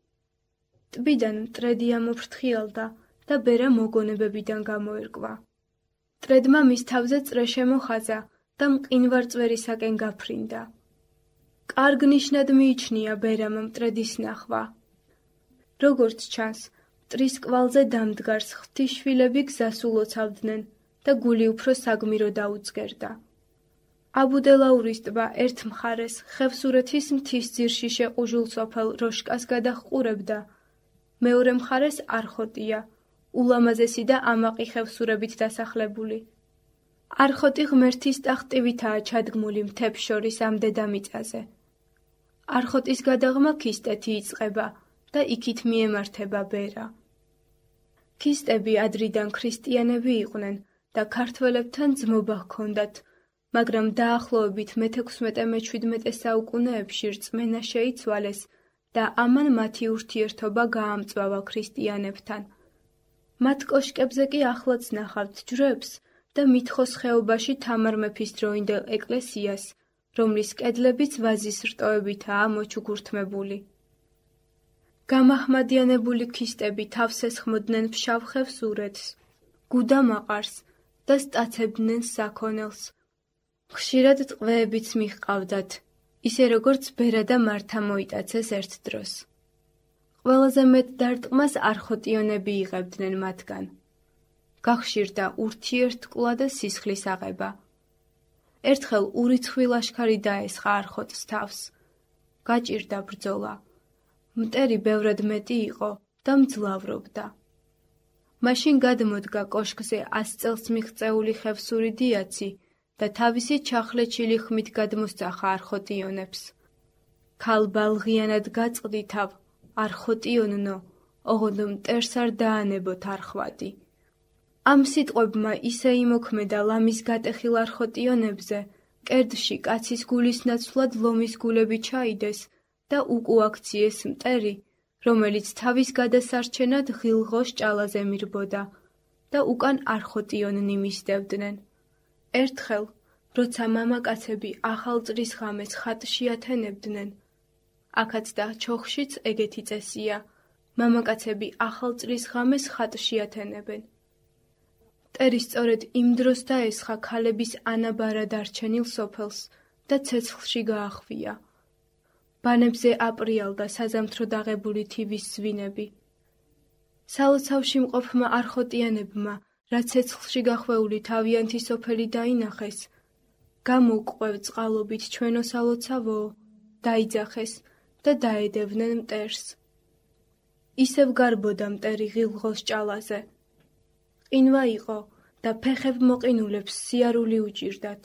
Speaker 1: ტბიდან მტრედი ამოფრთხიალდა და ბერა მოგონებებიდან გამოერკვა. მტრედმა მის თავზე წრე შემოხაზა და მყინვარ წვერისაკენ გაფრინდა. კარგ ნიშნად მიიჩნია ბერამ მტრედის ნახვა. როგორც ჩანს, მტრის კვალზე დამდგარს ღვთისშვილები გზას ულოცავდნენ და გული უფრო საგმირო დაუწგერდა. აბუდელაურის ტბა ერთ მხარეს ხევსურეთის მთის ძირში შეყუჟულ სოფელ როშკას გადაჰყურებდა, მეორე მხარეს არხოტია, ულამაზესი და ამაყი ხევსურებით დასახლებული. არხოტი ღმერთის ტახტივითაა ჩადგმული მთებს შორის ამ დედამიწაზე. არხოტის გადაღმა ქისტეთი იწყება და იქით მიემართება ბერა. ქისტები ადრიდან ქრისტიანები იყვნენ და ქართველებთან ძმობა ჰქონდათ, მაგრამ დაახლოებით მე-16-17 საუკუნეებში რწმენა შეიცვალეს და ამან მათი ურთიერთობა გაამწვავა ქრისტიანებთან. მათ კოშკებზე კი ახლაც ნახავთ ჯვრებს და მითხოს ხეობაში თამარ მეფის დროინდელ ეკლესიას, რომლის კედლებიც ვაზის რტოებითაა მოჩუქურთმებული. გამაჰმადიანებული ქისტები თავს ესხმოდნენ ფშავ ხევსურეთს, გუდამაყარს და სტაცებდნენ საქონელს. ხშირად ტყვეებიც მიჰყავდათ, ისე როგორც ბერა და მართა მოიტაცეს ერთ დროს. ყველაზე მეტ დარტყმას არხოტიონები იღებდნენ მათგან. გახშირდა ურთიერთკლა და სისხლის აღება. ერთხელ ურიცხვი ლაშქარი დაესხა არხოტს თავს. გაჭირდა ბრძოლა. მტერი ბევრად მეტი იყო და მძლავრობდა. მაშინ გადმოდგა კოშკზე 100 წელს მიღწეული ხევსური დიაცი და თავისი ჩახლეჩილი ხმით გადმოსწახა არხოტიონებს. ქალ ბალღიანად გაწყდითავ, არხოტიონნო, ოღონდ მტერს არ დაანებოთ არხვადი. ამ სიტყვებმა ისე იმოქმედა ლამის გატეხილ არხოტიონებზე, კერდში კაცის გულის ნაცვლად ლომის გულები ჩაიდეს და უკუაქციეს მტერი, რომელიც თავის გადასარჩენად ღილღოს ჭალაზე მირბოდა და უკან არხოტიონნი მისდევდნენ. ერთხელ, როცა მამაკაცები ახალ წრის ღამეს ხატში ათენებდნენ, აქაც და ჩოხშიც ეგეთი წესია, მამაკაცები ახალ წრის ღამეს ხატში ათენებენ. მტერი სწორედ იმ დროს დაესხა ქალების ანაბარა დარჩენილ სოფელს და ცეცხლში გაახვია. ბანებზე აპრიალდა საზამთრო დაღებული თივის ზვინები. სალოცავში მყოფმა არხოტიანებმა, რაც ცეცხლში გახვეული თავიანთი სოფელი დაინახეს, გამოვკვევ წყალობით ჩვენო სალოცავო, დაიძახეს და დაედევნენ მტერს. ისევ გარბოდა მტერი ღილღოს ჭალაზე. ყინვა იყო და ფეხებ მოყინულებს სიარული უჭირდათ.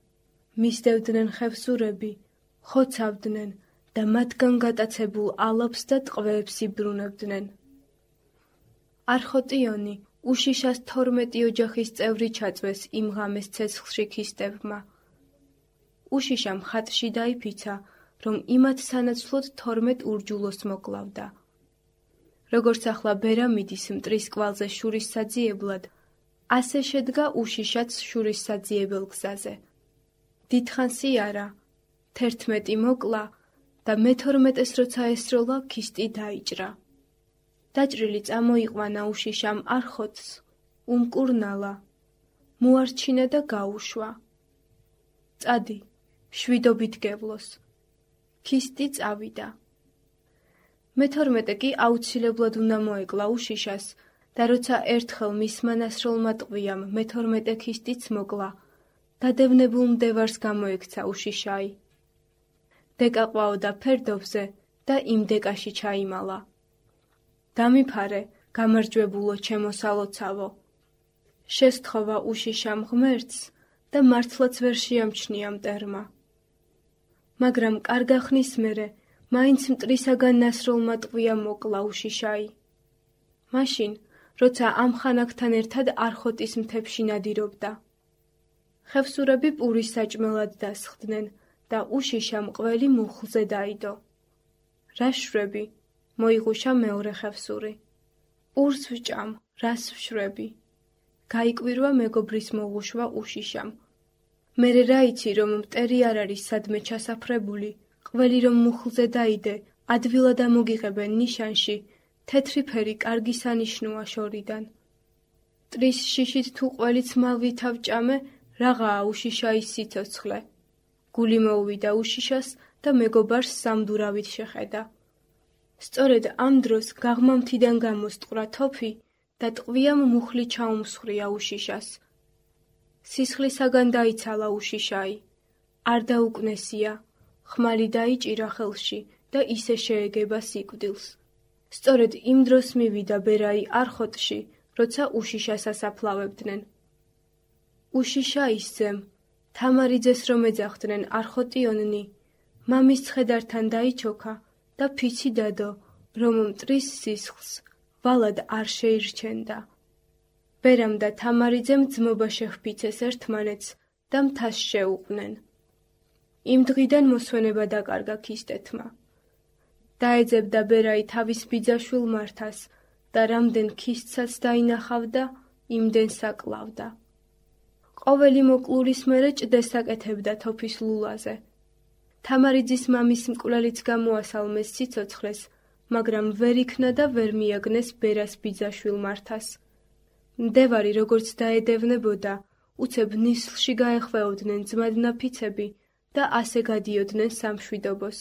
Speaker 1: მისდევდნენ ხევსურები, ხოცავდნენ და მათგან გატაცებულ ალაფს და ტყვეებს იბრუნებდნენ. არხოტიონი უშიშას 12 ოჯახის წევრი ჩაწვეს იმ ღამეს ცეცხლში ქისტებმა. უშიშამ ხატში დაიფიცა, რომ იმათ სანაცვლოდ 12 ურჯულოს მოკლავდა. როგორც ახლა ბერა მიდის მტრის კვალზე შურის საძიებლად, ასე შედგა უშიშაც შურის საძიებელ გზაზე. დიდხანს იარა, 11 მოკლა და მე-12-ეს როცა ესროლა, ქისტი დაიჭრა. დაჭრილი წამოიყვანა უშიშამ არხოტს, უმკურნალა, მოარჩინა და გაუშვა. წადი, შვიდობით გევლოს. ქისტი წავიდა. მე-12 კი აუცილებლად უნდა მოეკლა უშიშას და როცა ერთხელ მისმა ნასროლმა ტყვიამ მე-12 ქისტიც მოკლა, დადევნებულ მდევარს გამოექცა უშიშაი. დეკა ყვაოდა ფერდობზე და იმ დეკაში ჩაიმალა. დამიფარე, გამარჯვებულო ჩემო სალოცავო. შესთხოვა უშიშამ ღმერთს და მართლაც ვერ შეამჩნია მტერმა. მაგრამ კარგა ხნის მერე მაინც მტრისაგან ნასროლმა ტყვია მოკლა უშიშაი. მაშინ, როცა ამ ხანაკთან ერთად არხოტის მთებში ნადირობდა. ხევსურები პურის საჭმელად დასხდნენ და უშიშამ ყველი მუხლზე დაიდო. რა შვრები? მოიღუშა მეორე ხევსური. პურს ვჭამ, რას ვშვრები? გაიკვირვა მეგობრის მოღუშვა უშიშამ. მერე რა იცი, რომ მტერი არ არის სადმე ჩასაფრებული, ყველი რომ მუხლზე დაიდე, ადვილად ამოგიღებენ ნიშანში, თეთრი ფერი კარგი სანიშნოა შორიდან. მტრის შიშით თუ ყველიც მალვითა ვჭამე, რაღაცა უშიშაის სიცოცხლე. გული მოუვიდა უშიშას და მეგობარს სამდურავით შეხედა. სწორედ ამ დროს გაღმამთიდან გამოსტყვრა თოფი და ტყვიამ მუხლი ჩაუმსხვრია უშიშას. სისხლისაგან დაიცალა უშიშაი. არ დაუკნესია, ხმალი დაიჭირა ხელში და ისე შეეგება სიკვდილს. სწორედ იმ დროს მივიდა ბერაი არხოტში, როცა უშიშას ასაფლავებდნენ. უშიშაისძემ, თამარიძეს რომ ეძახდნენ არხოტიონნი, მამის ცხედართან დაიჩოქა და ფიცი დადო, რომ მტრის სისხლს ვალად არ შეირჩენდა. ბერამ და თამარიძემ ძმობა შეჰფიცეს ერთმანეთს და მთას შეუყვნენ. იმ დღიდან მოსვენება დაკარგა ქისტეთმა. დაეძებდა ბერაი თავის ბიძაშვილ მართას და რამდენ ქისტსაც დაინახავდა, იმდენ საკლავდა. ყოველი მოკლურის მერე ჭდეს აკეთებდა თოფის ლულაზე. თამარიძის მამის მკვლელიც გამოასალმეს სიცოცხლეს, მაგრამ ვერ იქნა და ვერ მიაგნეს ბერას ბიძაშვილ მართას. მდევარი როგორც დაედევნებოდა, უცებ ნისლში გაეხვეოდნენ ძმადნაფიცები და ასე გადიოდნენ სამშვიდობოს.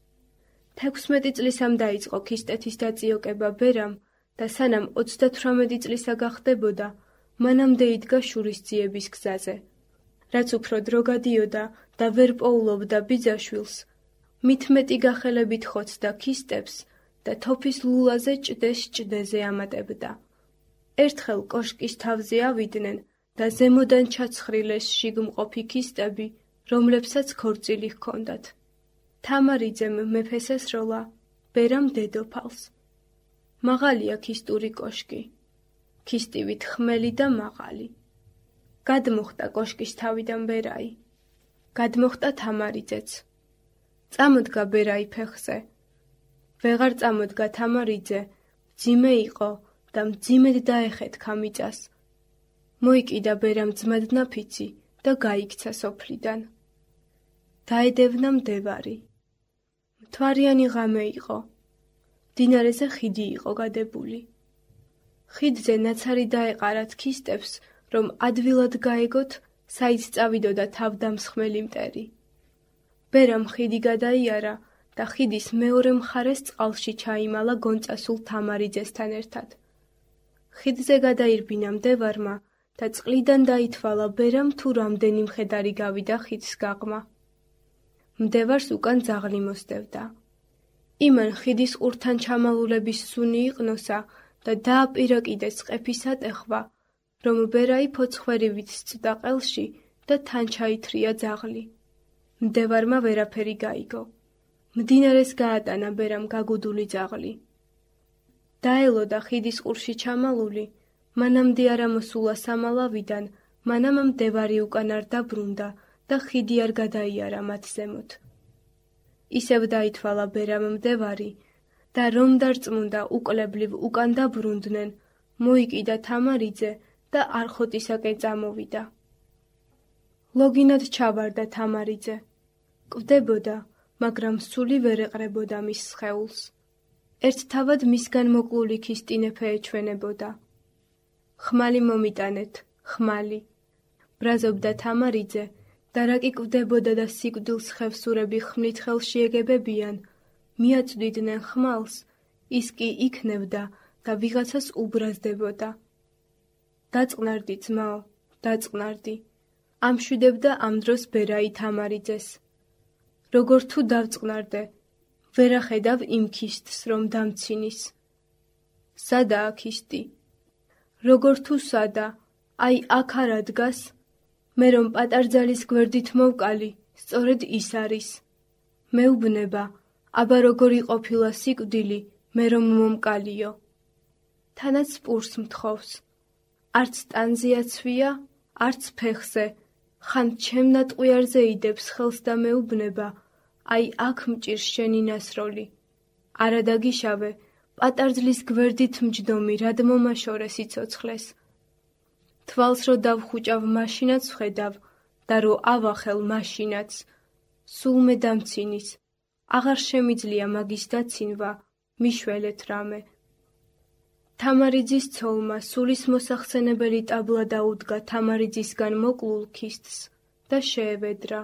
Speaker 1: 16 წლისამ დაიწყო ქისტეთის დაწიოკება ბერამ და სანამ 38 წლისა გახდებოდა, მანამდე იდგა შურისძიების გზაზე. რაც უფრო დრო გადიოდა და ვერ პოულობდა ბიძაშვილს, მით მეტი გახელებით ხოცდა ქისტებს და თოფის ლულაზე ჭდეს ჭდეზე ამატებდა. ერთხელ კოშკის თავზე ავიდნენ და ზემოდან ჩაცხრილეს შიგმყოფი ქისტები, რომლებსაც ქორწილი ჰქონდათ. თამარიძემ მეფეს ესროლა, ბერამ დედოფალს. მაღალია ქისტური კოშკი, ქისტივით ხმელი და მაღალი. გადმოხტა კოშკის თავიდან ბერაი. გადმოხტა თამარიძეც. წამოდგა ბერაი ფეხზე. ვეღარ წამოდგა თამარიძე, მძიმე იყო და მძიმედ დაეხეთქა მიწას. მოიკიდა ბერამ ძმადნაფიცი და გაიქცა სოფლიდან. დაედევნა მდევარი. მთვარიანი ღამე იყო. მდინარეზე ხიდი იყო გადებული. ხიდზე ნაცარი დაეყარათ ქისტებს, რომ ადვილად გაეგოთ, საით წავიდოდა თავდამსხმელი მტერი. ბერამ ხიდი გადაიარა და ხიდის მეორე მხარეს წყალში ჩაიმალა გონწასულ თამარიძესთან ერთად. ხიდზე გადაირბინა მდევარმა და წყლიდან დაითვალა ბერამ თუ რამდენი მხედარი გავიდა ხიდს გაღმა. მდევარს უკან ძაღლი მოსდევდა. იმან ხიდის ყურთან ჩამალულების სუნი იყნოსა და დააპირაკიდეს ყეფის ატეხვა, რომ ბერაი ფოცხვერივით სწდა ყელში და თან ჩაითრია ძაღლი. მდევარმა ვერაფერი გაიგო. მდინარეს გაატანა ბერამ გაგუდული ძაღლი. დაელოდა ხიდის ყურში ჩამალული, მანამდე არ ამოსულა სამალავიდან, მანამ მდევარი უკან არ დაბრუნდა და ხიდი არ გადაიარა მათ ზემოთ. ისევ დაითვალა ბერამ მდევარი და რომ დარწმუნდა უკლებლივ უკან დაბრუნდნენ, მოიკიდა თამარიძე და არხოტისაკენ წამოვიდა. ლოგინად ჩავარდა თამარიძე. კვდებოდა, მაგრამ სული ვერ ეყრებოდა მის სხეულს. ერთთავად მისგან მოკლული ქისტინეფე ეჩვენებოდა. ხმალი მომიტანეთ, ხმალი. ბრაზობდა თამარიძე და რა კი კვდებოდა და სიკვდილს ხევსურები ხმლით ხელში ეგებებიან, მიაწვდიდნენ ხმალს, ის კი იქნებდა და ვიღაცას უბრაზდებოდა. დაწყნარდი ძმაო, დაწყნარდი. ამშვიდებდა ამ დროს ბერაი თამარიძეს. როგორ თუ დავწყნარდე, ვერ ახედავ იმ ქისტს, რომ დამცინის. სადაა ქისტი? როგორ თუ სადა, აი აქ არა დგას? მე რომ პატარძალის გვერდით მოვკალი, სწორედ ის არის. მეუბნება, აბა როგორი ყოფილა სიკვდილი, მე რომ მომკალიო. თანაც პურს მთხოვს. არც ტანზეაცვია, არც ფეხზე, ხან ჩემ ნატყვიარზე იდებს ხელს და მეუბნება, აი აქ მჭირს შენი ნასროლი. არა დაგიშავე, პატარძლის გვერდით მჯდომი, რად მომაშორე სიცოცხლეს. თვალს რო დავხუჭავ მაშინაც ვხედავ და რო ავახელ მაშინაც. სულ მე დამცინის, აღარ შემიძლია მაგის დაცინვა, მიშველეთ რამე. თამარიძის ცოლმა სულის მოსახსენებელი ტაბლა დაუდგა თამარიძისგან მოკლულ ქისტს და შეევედრა.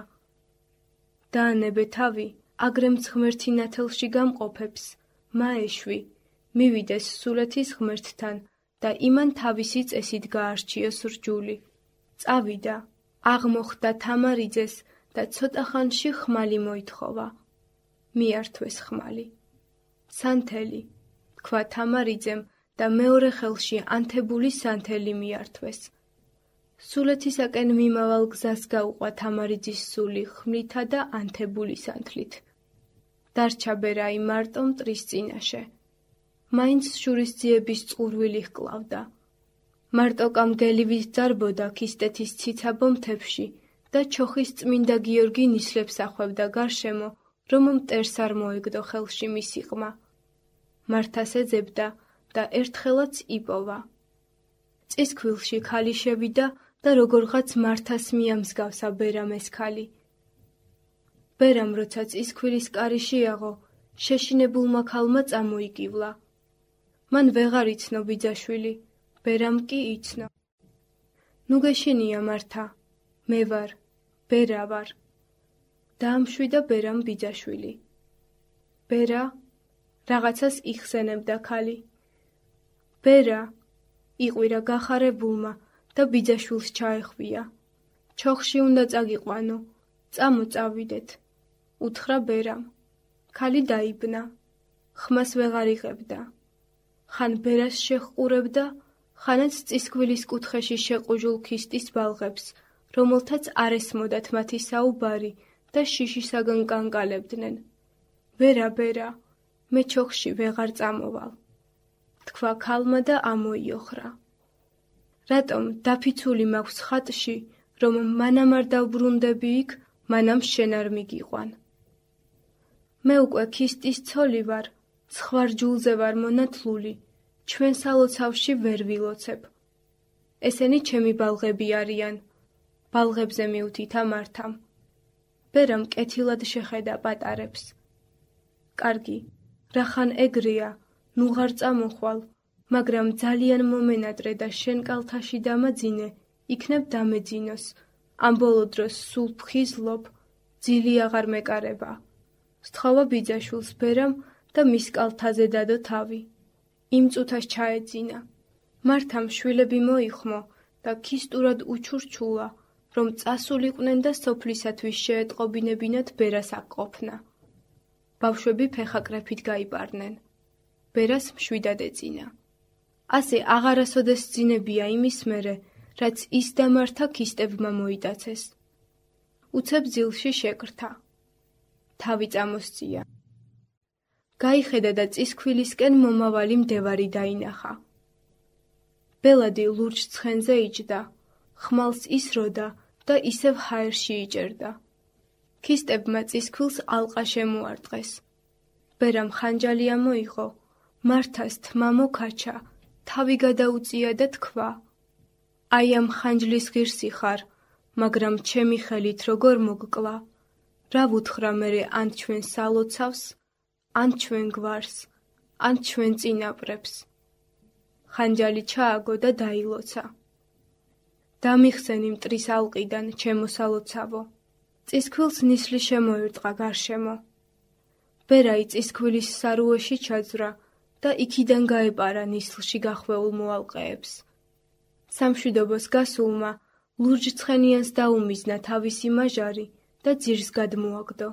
Speaker 1: დაანებე თავი, აგრემც ღმერთი ნათელში გამყოფებს, მაეშვი, მივიდეს სულეთის ღმერთთან და იმან თავისი წესით გაარჩიოს რჯული. წავიდა, აღმოხდა თამარიძეს და ცოტა ხანში ხმალი მოითხოვა. მიართვეს ხმალი. სანთელი, თქვა თამარიძემ და მეორე ხელში ანთებული სანთელი მიართვეს. სულეთისაკენ მიმავალ გზას გაუყვა თამარიძის სული ხმლითა და ანთებული სანთლით. დარჩა ბერაი მარტო მტრის წინაშე. მაინც შურისძიების წყურვილი ჰკლავდა. მარტოკამ გელივით ძარბოდა ქისტეთის ციცაბო მთებში და ჩოხის წმინდა გიორგი ნისლებს ახვევდა გარშემო, რომ მტერს არ მოეგდო ხელში მისი ყმა. მართას ეძებდა და ერთხელაც იპოვა. წისქვილში ქალი შევიდა და როგორღაც მართას მიამსგავსა ბერამ ეს ქალი. ბერამ როცა წისქვილის კარი შეაღო, შეშინებულმა ქალმა წამოიკივლა. მან ვეღარ იცნო ბიძაშვილი, ბერამ კი იცნო. ნუ გეშინია მართა, მე ვარ, ბერა ვარ. დაამშვიდა ბერამ ბიძაშვილი. ბერა, რაღაცას იხსენებდა ქალი. ბერა, იყვირა გახარებულმა და ბიძაშვილს ჩაეხვია. ჩოხში უნდა წაგიყვანო, წამოწავიდეთ. უთხრა ბერამ. ქალი დაიბნა, ხმას ვეღარ იღებდა. ხან ბერას შეჰყურებდა, ხანაც წისქვილის კუთხეში შეყუჟულ ქისტის ბალღებს, რომელთაც არ ესმოდათ მათი საუბარი და შიშისაგან კანკალებდნენ. ბერა, ბერა, მე ჩოხში ვეღარ წამოვალ. თქვა ქალმა და ამოიოხრა. რატომ დაფიცული მაქვს ხატში, რომ მანამ არ დავბრუნდები იქ, მანამ შენ არ მიგიყვან. მე უკვე ქისტის ცოლი ვარ, ცხვარჯულზე ვარ მონათლული, ჩვენ სალოცავში ვერ ვილოცებ. ესენი ჩემი ბალღები არიან, ბალღებზე მიუთითა მართამ. ბერამ კეთილად შეხედა პატარებს. კარგი, რახან ეგრეა, ნუ ღარ წამოხვალ, მაგრამ ძალიან მომენატრე და შენ კალთაში დამაძინე, იქნებ დამეძინოს, ამ ბოლო დროს სულ ფხიზლობ, ძილი აღარ მეკარება. სთხოვა ბიძაშვილს ბერამ და მის კალთაზე დადო თავი. იმ წუთას ჩაეძინა. მართამ შვილები მოიხმო და ქისტურად უჩურჩულა, რომ წასულიყვნენ და სოფლისათვის შეეტყობინებინათ ბერას აქ ყოფნა. ბავშვები ფეხაკრეფით გაიპარნენ. ბერას მშვიდად ეძინა. ასე აღარასოდეს ძინებია იმის მერე, რაც ის დამართა ქისტებმა მოიტაცეს. უცებ ძილში შეკრთა. თავი წამოსწია. გაიხედა და წისქვილისკენ მომავალი მდევარი დაინახა. ბელადი ლურჯ ცხენზე იჯდა, ხმალს ისროდა და ისევ ჰაერში იჭერდა. ქისტებმა წისქვილს ალყა შემოარტყეს. ბერამ ხანჯალი ამოიღო, მართას თმა მოკაჩა, თავი გადაუწია და თქვა: აი ამ ხანჯლის ღირსი ხარ, მაგრამ ჩემი ხელით როგორ მოგკლა? რა ვუთხრა მერე ან ჩვენ სალოცავს, ან ჩვენ გვარს, ან ჩვენ წინაპრებს. ხანჯალი ჩააგო და დაილოცა. დამიხსენი მტრის ალყიდან, ჩემო სალოცავო. წისქვილს ნისლი შემოერტყა გარშემო. ბერაი წისქვილის სარუოში ჩაძვრა და იქიდან გაეპარა ნისლში გახვეულ მოალყეებს. სამშვიდობოს გასულმა ლურჯ-ცხენიანს დაუმიზნა თავისი მაჟარი და ძირს გადმოაგდო.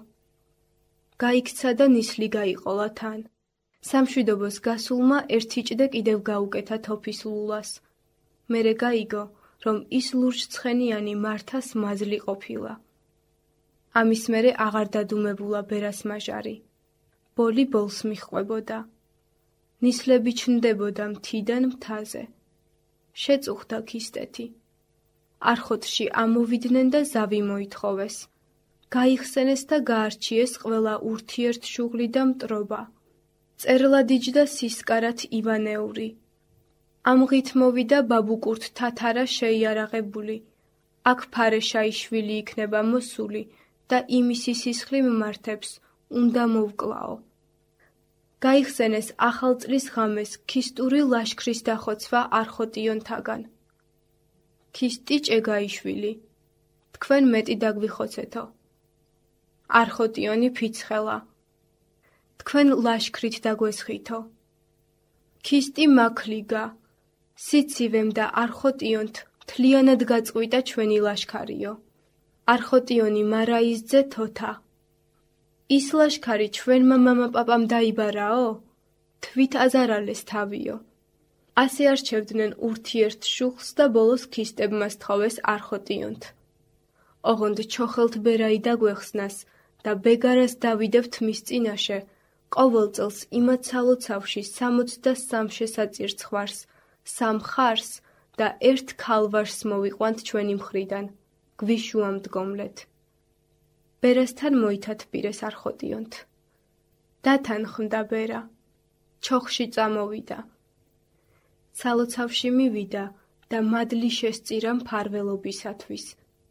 Speaker 1: გაიქცა და ნისლი გაიყოლა თან. სამშვიდობოს გასულმა ერთი ჭდე კიდევ გაუკეთა თოფის ლულას. მერე გაიგო, რომ ის ლურჯ-ცხენიანი მართას მაზლი ყოფილა. ამის მერე აღარ დადუმებულა ბერას მაჟარი. ბოლი ბოლს მიჰყვებოდა. ნისლები ჩნდებოდა მთიდან მთაზე. შეწუხდა ქისტეთი. არხოტში ამოვიდნენ და ზავი მოითხოვეს. გაიხსენეს და გაარჩიეს ყველა ურთიერთშუღლი და მტრობა. წერლად იჯდა სისკარად ივანეული. ამღით მოვიდა ბაბუკურთ თათარა შეიარაღებული. აქ ფარეშაი შვილი იქნება მოსული და იმისი სისხლი მმართებს უნდა მოვკლაო. გაიხსენეს ახალწლის ღამეს ქისტური ლაშქრის დახოცვა არხოტიონთაგან. ქისტი ჭეგაიშვილი, თქვენ მეტი დაგვიხოცეთო. არხოტიონი ფიცხელა, თქვენ ლაშქრით დაგვესხითო. ქისტი მაქლიგა, სიცივემ და არხოტიონთ მთლიანად გაწყვიტა ჩვენი ლაშქარიო. არხოტიონი მარაიზძე თოთა. ის ლაშქარი ჩვენმა მამაპაპამ დაიბარაო? თვით აზარალეს თავიო. ასე არჩევდნენ ურთიერთ შუხლს და ბოლოს ქისტებმა სთხოვეს არხოტიონთ. ოღონდ ჩოხელთ ბერაი დაგვეხსნას და ბეგარას დავიდევთ მის წინაშე, ყოველ წელს იმათ სალოცავში 63 შესაწირცხვარს, 3 ხარს და 1 ქალვაშს მოვიყვანთ ჩვენი მხრიდან, გვიშუამდგომლეთ. ბერასთან მოითათპირეს არხოტიონთ. დათანხმდა ბერა. ჩოხში წამოვიდა. სალოცავში მივიდა და მადლი შესწირა მფარველობისათვის.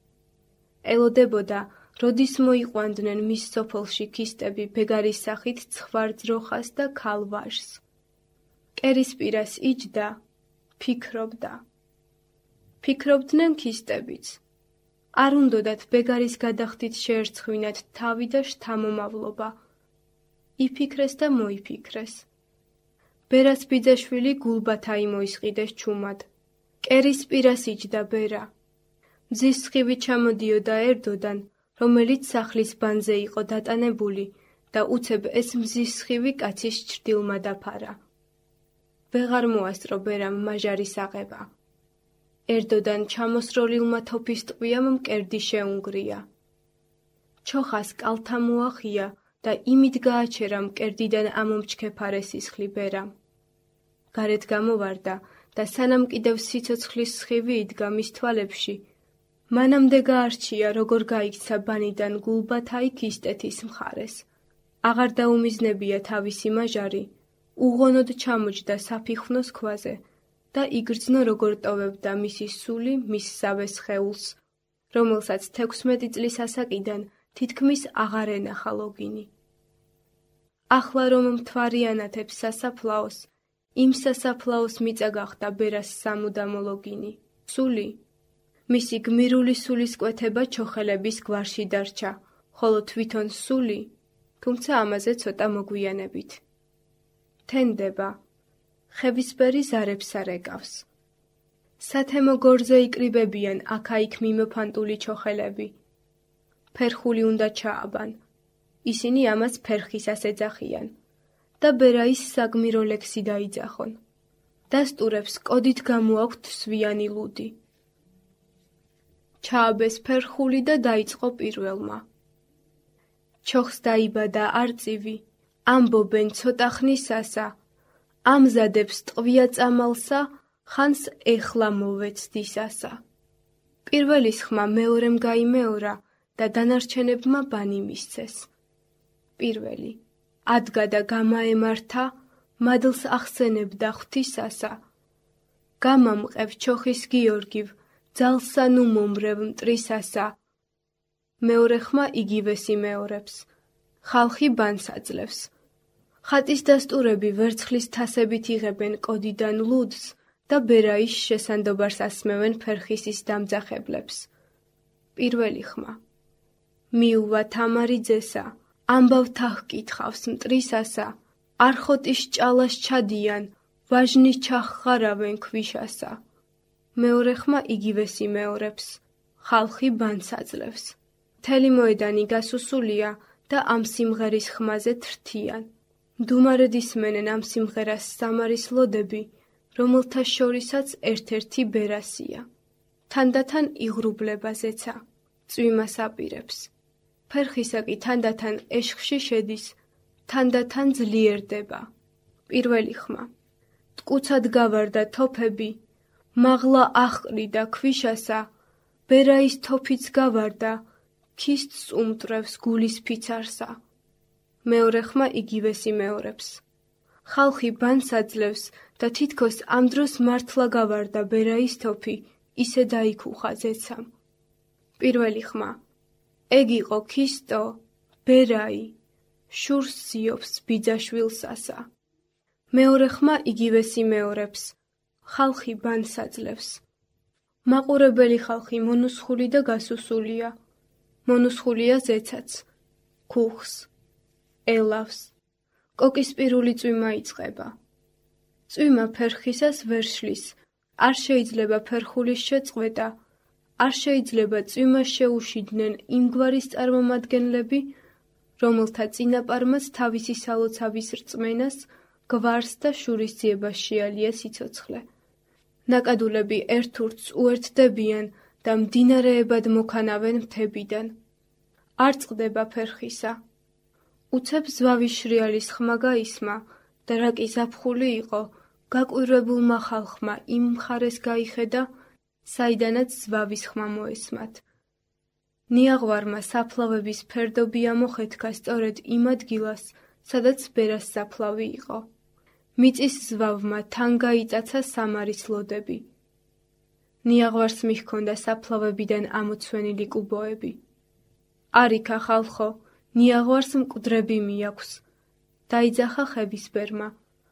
Speaker 1: ელოდებოდა, როდის მოიყვანდნენ მის სოფელში ქისტები ბეგარის სახით ცხვარ-ძროხას და ქალვაშს. კერისპირას იჯდა, ფიქრობდა. ფიქრობდნენ ქისტებიც. არ უნდოდათ ბეგარის გადახდით შეერცხვინათ თავი და შთამომავლობა. იფიქრეს და მოიფიქრეს. ბერას ბიძაშვილი გულბათაი მოისყიდეს ჩუმად. კერისპირას იჯდა ბერა. მზის სხივი ჩამოდიოდა ერდოდან, რომელიც სახლის ბანზე იყო დატანებული და უცებ ეს მზის სხივი კაცის ჩრდილმა დაფარა. ვეღარ მოასწრო ბერამ მაჟარის აღება. ერდოდან ჩამოსროლილმა თოფის ტყვიამ მკერდი შეუნგრია. ჩოხას კალთა მოახია და იმით გააჩერა მკერდიდან ამომჩქეფარე სისხლი ბერამ. გარეთ გამოვარდა და სანამ კიდევ სიცოცხლის სხივი იდგა მის თვალებში, მანამდე გაარჩია, როგორ გაიქცა ბანიდან გულბათაი ქისტეთის მხარეს. აღარ დაუმიზნებია თავისი მაჟარი, უღონოდ ჩამოჯდა საფიხვნოს ქვაზე და იგრძნო, როგორ ტოვებდა მისი სული მის სავეს სხეულს, რომელსაც 16 წლის ასაკიდან თითქმის აღარ ენახა ლოგინი. ახლა რომ მთვარიანათებს სასაფლაოს, იმ სასაფლაოს მიწა გახდა ბერას სამუდამო ლოგინი. სული, მისი გმირული სულის კვეთება ჩოხელების გვარში დარჩა, ხოლო თვითონ სული, თუმცა ამაზე ცოტა მოგვიანებით. თენდება, ხევისბერი ზარებს არეკავს. სათემო გორზე იკრიბებიან აქა-იქ მიმოფანტული ჩოხელები. ფერხული უნდა ჩააბან. ისინი ამას ფერხისას ეძახიან და ბერაის საგმირო ლექსი დაიძახონ. დასტურებს კოდით გამოაქვთ სვიანი ლუდი. ჩააბეს ფერხული და დაიწყო პირველმა. ჩოხს დაიბადა არწივი, ამბობენ ცოტა ხნისასა, ამზადებს ტყვია წამალსა, ხანს ეხლა მოვეცდისასა. პირველის ხმა მეორემ გაიმეორა და დანარჩენებმა ბანი მისცეს. პირველი, ადგა და გამაემართა, მადლს ახსენებდა ღვთისასა. გამამყევ ჩოხის გიორგივ, ძალსა ნუ მომრევ მტრისასა. მეორე ხმა იგივეს იმეორებს. ხალხი ბანს აძლევს. ხატის დასტურები ვერცხლის თასებით იღებენ კოდიდან ლუდს და ბერაის შესანდობარს ასმევენ ფერხისის დამძახებლებს. პირველი ხმა. მიუვა თამარი ძესა, ამბავთა ჰკითხავს მტრისასა, არხოტის ჭალას ჩადიან, ვაჟნის ჩახღარავენ ქვიშასა. მეორე ხმა იგივეს იმეორებს. ხალხი ბანს აძლევს. მთელი მოედანი გასუსულია და ამ სიმღერის ხმაზე თრთიან. მდუმარედ ისმენენ ამ სიმღერას სამარის ლოდები, რომელთა შორისაც ერთ-ერთი ბერასია. თანდათან იღრუბლება ზეცა, წვიმას აპირებს. ფერხისა კი თანდათან ეშხში შედის, თანდათან ძლიერდება. პირველი ხმა. მტკუცად გავარდა თოფები, მაღლა აჰყრიდა ქვიშასა, ბერაის თოფიც გავარდა, ქისტს უმტრევს გულის ფიცარსა. მეორე ხმა იგივეს იმეორებს. ხალხი ბანს აძლევს და თითქოს ამ დროს მართლა გავარდა ბერაის თოფი, ისე დაიქუხა ზეცამ. პირველი ხმა. ეგ იყო ქისტო, ბერაი, შურს ზიობს ბიძაშვილსასა. მეორე ხმა იგივეს იმეორებს. ხალხი ბანს აძლევს. მაყურებელი ხალხი მონუსხული და გასუსულია. მონუსხულია ზეცაც, ქუხს, ელავს. კოკისპირული წვიმა იწყება. წვიმა ფერხისას ვერ შლის, არ შეიძლება ფერხულის შეწყვეტა, არ შეიძლება წვიმას შეუშიდნენ იმგვარის წარმომადგენლები, რომელთა წინაპარმაც თავისი სალოცავის რწმენას, გვარს და შურისძიებას შეალია სიცოცხლე. ნაკადულები ერთ-ურთს უერთდებიან და მდინარეებად მოქანავენ მთებიდან. არ წყდება ფერხისა. უცებ ზვავის შრიალის ხმა გაისმა და რა კი ზაფხული იყო, გაკვირვებულმა ხალხმა იმ მხარეს გაიხედა, საიდანაც ზვავის ხმა მოესმათ. ნიაღვარმა საფლავების ფერდობი ამოხეთქა სწორედ იმ ადგილას, სადაც ბერას საფლავი იყო. მიწის ზვავმა თან გაიწაცა სამარის ლოდები. ნიაღვარს მიჰქონდა საფლავებიდან ამოცვენილი კუბოები. არიქა ხალხო, ნიაღვარს მკვდრები მიაქვს. დაიძახა ხებისბერმა.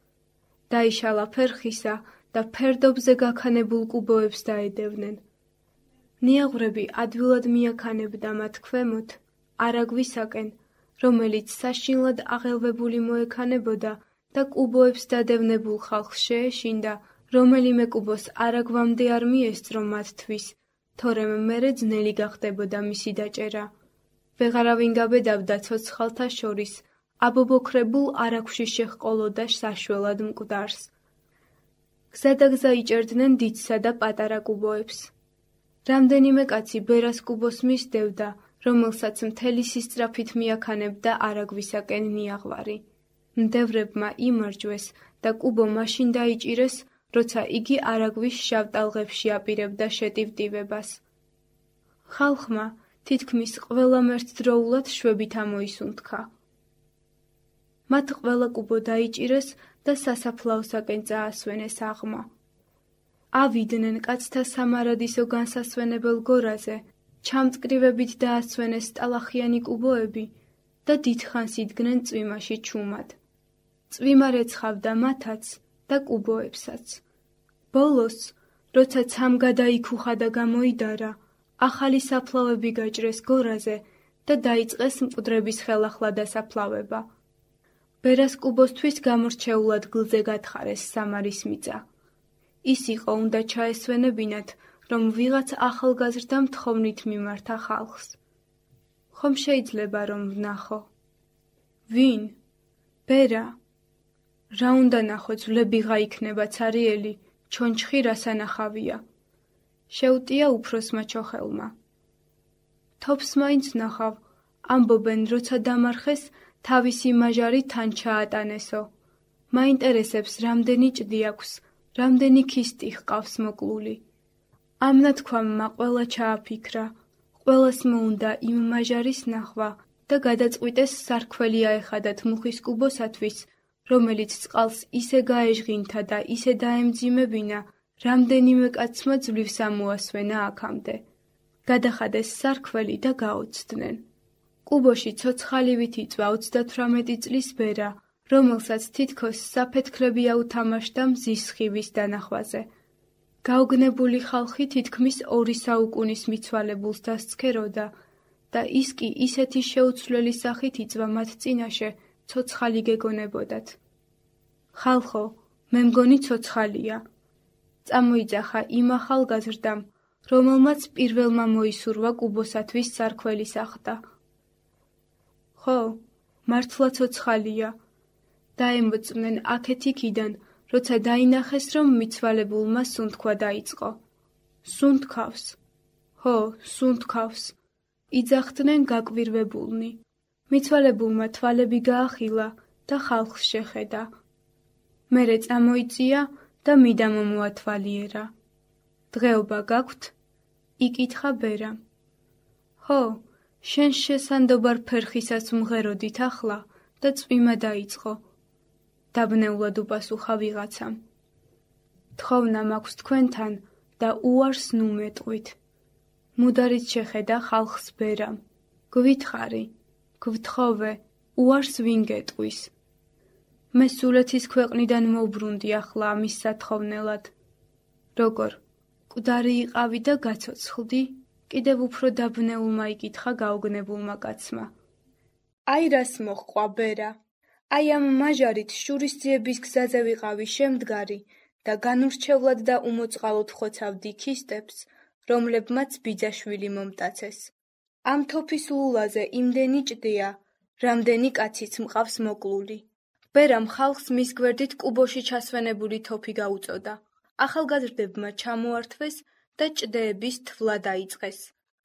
Speaker 1: დაიშალა ფერხისა და ფერდობზე გაქანებულ კუბოებს დაედევნენ. ნიაღვრები ადვილად მიაქანებდა მათ ქვემოთ, არაგვისაკენ, რომელიც საშინლად აღელვებული მოექანებოდა და კუბოებს დადევნებულ ხალხს შეეშინდა, რომელიმე კუბოს არაგვამდე არ მიესწრო მათთვის, თორემ მერე ძნელი გახდებოდა მისი დაჭერა. ვეღარავინ გაბედავდა ცოცხალთა შორის, აბობოქრებულ არაგვში შეჰყოლოდა საშველად მკვდარს. გზადაგზა იჭერდნენ დიდსა და პატარა კუბოებს. რამდენიმე კაცი ბერას კუბოს მისდევდა, რომელსაც მთელი სისწრაფით მიაქანებდა არაგვისაკენ ნიაღვარი. მდევრებმა იმარჯვეს და კუბო მაშინ დაიჭირეს, როცა იგი არაგვის შავ ტალღებში აპირებდა შეტივტივებას. ხალხმა თითქმის ყველამ ერთდროულად შვებით ამოისუნთქა. მათ ყველა კუბო დაიჭირეს და სასაფლაოსაკენ წაასვენეს აღმა. ავიდნენ კაცთა სამარადისო განსასვენებელ გორაზე, ჩამწკრივებით დაასვენეს ტალახიანი კუბოები და დიდხანს იდგნენ წვიმაში ჩუმად. წვიმა რეცხავდა მათაც და კუბოებსაც. ბოლოს, როცა ცამ გადაიქუხა და გამოიდარა, ახალი საფლავები გაჭრეს გორაზე და დაიწყეს მკვდრების ხელახლა დასაფლავება. ბერას კუბოსთვის გამორჩეულ ადგილზე გათხარეს სამარის მიწა. ის იყო უნდა ჩაესვენებინათ, რომ ვიღაც ახალგაზრდა მთხოვნით მიმართა ხალხს. ხომ შეიძლება რომ ვნახო? ვინ? ბერა. რა უნდა ნახო, ძვლებიღა იქნება ცარიელი, ჩონჩხი რასანახავია. შეუტია უფროსმა ჩოხელმა. თოფს მაინც ნახავ, ამბობენ, როცა დამარხეს, თავისი მაჟარი თან ჩაატანესო. მაინტერესებს, რამდენი ჭდი აქვს, რამდენი ქისტი ჰყავს მოკლული. ამ ნათქვამმა ყველა ჩააფიქრა, ყველას მოუნდა იმ მაჟარის ნახვა და გადაწყვიტეს სარქველი აეხადათ მუხის კუბოსათვის, რომელიც წყალს ისე გაეჟღინთა და ისე დაემძიმებინა, რამდენიმე კაცმა ძლივს ამოასვენა აქამდე. გადახადეს სარქველი და გაოცდნენ. კუბოში ცოცხალივით იწვა 38 წლის ბერა, რომელსაც თითქოს საფეთქლები აუთამაშდა მზის სხივის დანახვაზე. გაოგნებული ხალხი თითქმის 2 საუკუნის მიცვალებულს დასცქეროდა და ის კი ისეთი შეუცვლელი სახით იწვა მათ წინაშე, ცოცხალი გეგონებოდათ. ხალხო, მე მგონი ცოცხალია. წამოიძახა იმ ახალგაზრდამ, რომელმაც პირველმა მოისურვა კუბოსათვის სარქველი სახდა. ხო, მართლა ცოცხალია. დაემოწმნენ აქეთ-იქიდან, როცა დაინახეს, რომ მიცვალებულმა სუნთქვა დაიწყო. სუნთქავს. ხო, სუნთქავს. იძახდნენ გაკვირვებულნი. მიცვალებულმა თვალები გაახილა და ხალხს შეხედა. მერე წამოიწია და მიდამო მოათვალიერა. დღეობა გაქვთ? იკითხა ბერამ. ხო, შენ შესანდობარ ფერხისას მღეროდით ახლა და წვიმა დაიწყო. დაბნეულად უპასუხა ვიღაცამ. თხოვნა მაქვს თქვენთან და უარს ნუ მეტყვით. მუდარით შეხედა ხალხს ბერამ. გვითხარი, გვთხოვე, უარს ვინ გეტყვის. მე სულეთის ქვეყნიდან მოვბრუნდი ახლა ამის სათხოვნელად. როგორ, მკვდარი იყავი და გაცოცხლდი? კიდევ უფრო დაბნეულმა იკითხა გაოგნებულმა კაცმა. აი რას მოჰყვა ბერა. აი ამ მაჟარით შურისძიების გზაზე ვიყავი შემდგარი და განურჩევლად და უმოწყალოდ ხოცავდი ქისტებს, რომლებმაც ბიძაშვილი მომტაცეს. ამ თოფის ლულაზე იმდენი ჭდია, რამდენი კაციც მყავს მოკლული. ბერამ ხალხს მის გვერდით კუბოში ჩასვენებული თოფი გაუწოდა. ახალგაზრდებმა ჩამოართვეს და ჭდეების თვლა დაიწყეს.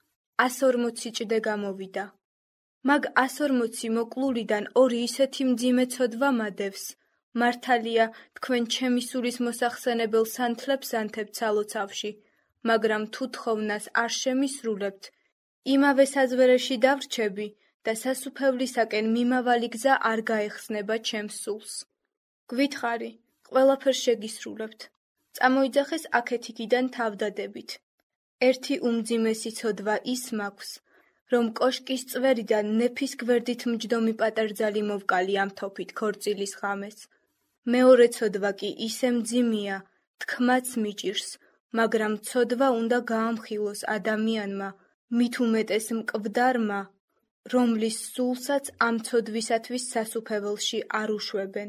Speaker 1: 140 ჭდე გამოვიდა. მაგ 140 მოკლულიდან 2 ისეთი მძიმე ცოდვა მადევს. მართალია, თქვენ ჩემი სულის მოსახსენებელ სანთლებს ანთებთ სალოცავში, მაგრამ თუ თხოვნას არ შემისრულებთ, იმავე საზვერეში დავრჩები და სასუფევლისაკენ მიმავალი გზა არ გაეხსნება ჩემს სულს. გვითხარი, ყველაფერს შეგისრულებთ. წამოიძახეს აქეთ-იქიდან თავდადებით. ერთი უმძიმესი ცოდვა ის მაქვს, რომ კოშკის წვერიდან ნეფის გვერდით მჯდომი პატარძალი მოვკალი ამ თოფით ქორწილის ღამეს. მეორე ცოდვა კი ისე მძიმეა, თქმაც მიჭირს, მაგრამ ცოდვა უნდა გაამხილოს ადამიანმა, მით უმეტეს მკვდარმა, რომლის სულსაც ამ ცოდვისათვის სასუფეველში არ უშვებენ.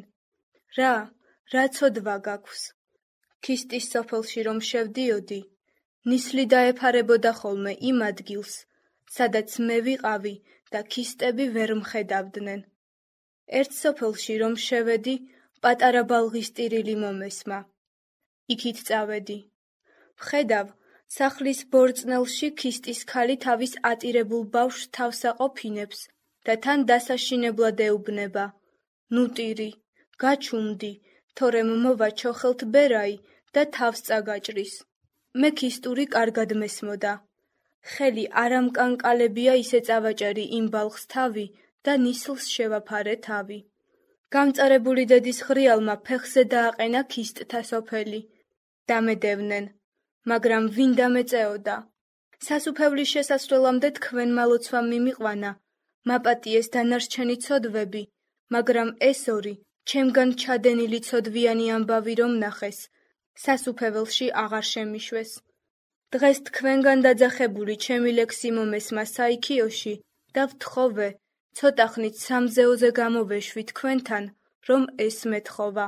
Speaker 1: რა ცოდვა გაქვს? ქისტის სოფელში რომ შევდიოდი, ნისლი დაეფარებოდა ხოლმე იმ ადგილს, სადაც მე ვიყავი და ქისტები ვერ მხედავდნენ. ერთ სოფელში რომ შევედი, პატარა ბალღის ტირილი მომესმა. იქით წავედი. ვხედავ, სახლის ბორწნელში ქისტის ქალი თავის ატირებულ ბავშვს თავს აყოფინებს და თან დასაშინებლად ეუბნება. ნუ ტირი, გაჩუმდი, თორემ მოვა ჩოხელთ ბერაი და თავს წაგაჭრის. მე ქისტური კარგად მესმოდა. ხელი არ ამკანკალებია ისე წავაჭერი იმ ბალხს თავი და ნისლს შევაფარე თავი. გამწარებული დედის ხრიალმა ფეხზე დააყენა ქისტთა სოფელი. დამედევნენ, მაგრამ ვინ დამეწეოდა? სასუფევლის შესასვლელამდე თქვენმა ლოცვამ მიმიყვანა, მაპატიეს დანარჩენი ცოდვები, მაგრამ ეს ორი, ჩემგან ჩადენილი ცოდვიანი ამბავი რომ ნახეს, სასუფეველში აღარ შემიშვეს. დღეს თქვენგან დაძახებული ჩემი ლექსი მომესმა საიქიოში და ვთხოვე, ცოტა ხნით სამზეოზე გამოვეშვი თქვენთან, რომ ეს მეთხოვა.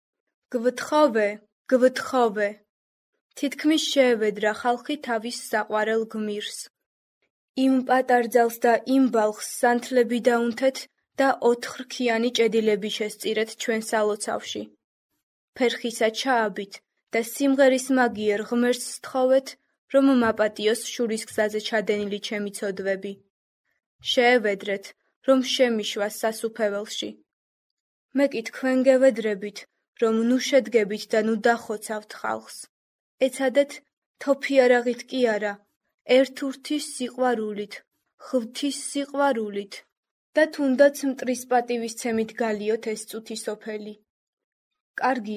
Speaker 1: გვთხოვე. თითქმის შეევედრა ხალხი თავის საყვარელ გმირს. იმ პატარძალს და იმ ბალხს სანთლები დაუნთეთ და 4 რქიანი ჭედილები შესწირეთ ჩვენ სალოცავში. ფერხისა ჩააბით და სიმღერის მაგიერ ღმერთს სთხოვეთ, რომ მაპატიოს შურის გზაზე ჩადენილი ჩემი ცოდვები. შეევედრეთ, რომ შემიშვას სასუფეველში. მე კი თქვენ გევედრებით, რომ ნუ შედგებით და ნუ დახოცავთ ხალხს. ეცადეთ თოფიარაღით კი არა, ერთურთის სიყვარულით, ღვთის სიყვარულით და თუნდაც მტრის პატივისცემით გალიოთ ეს წუთი სოფელი. კარგია,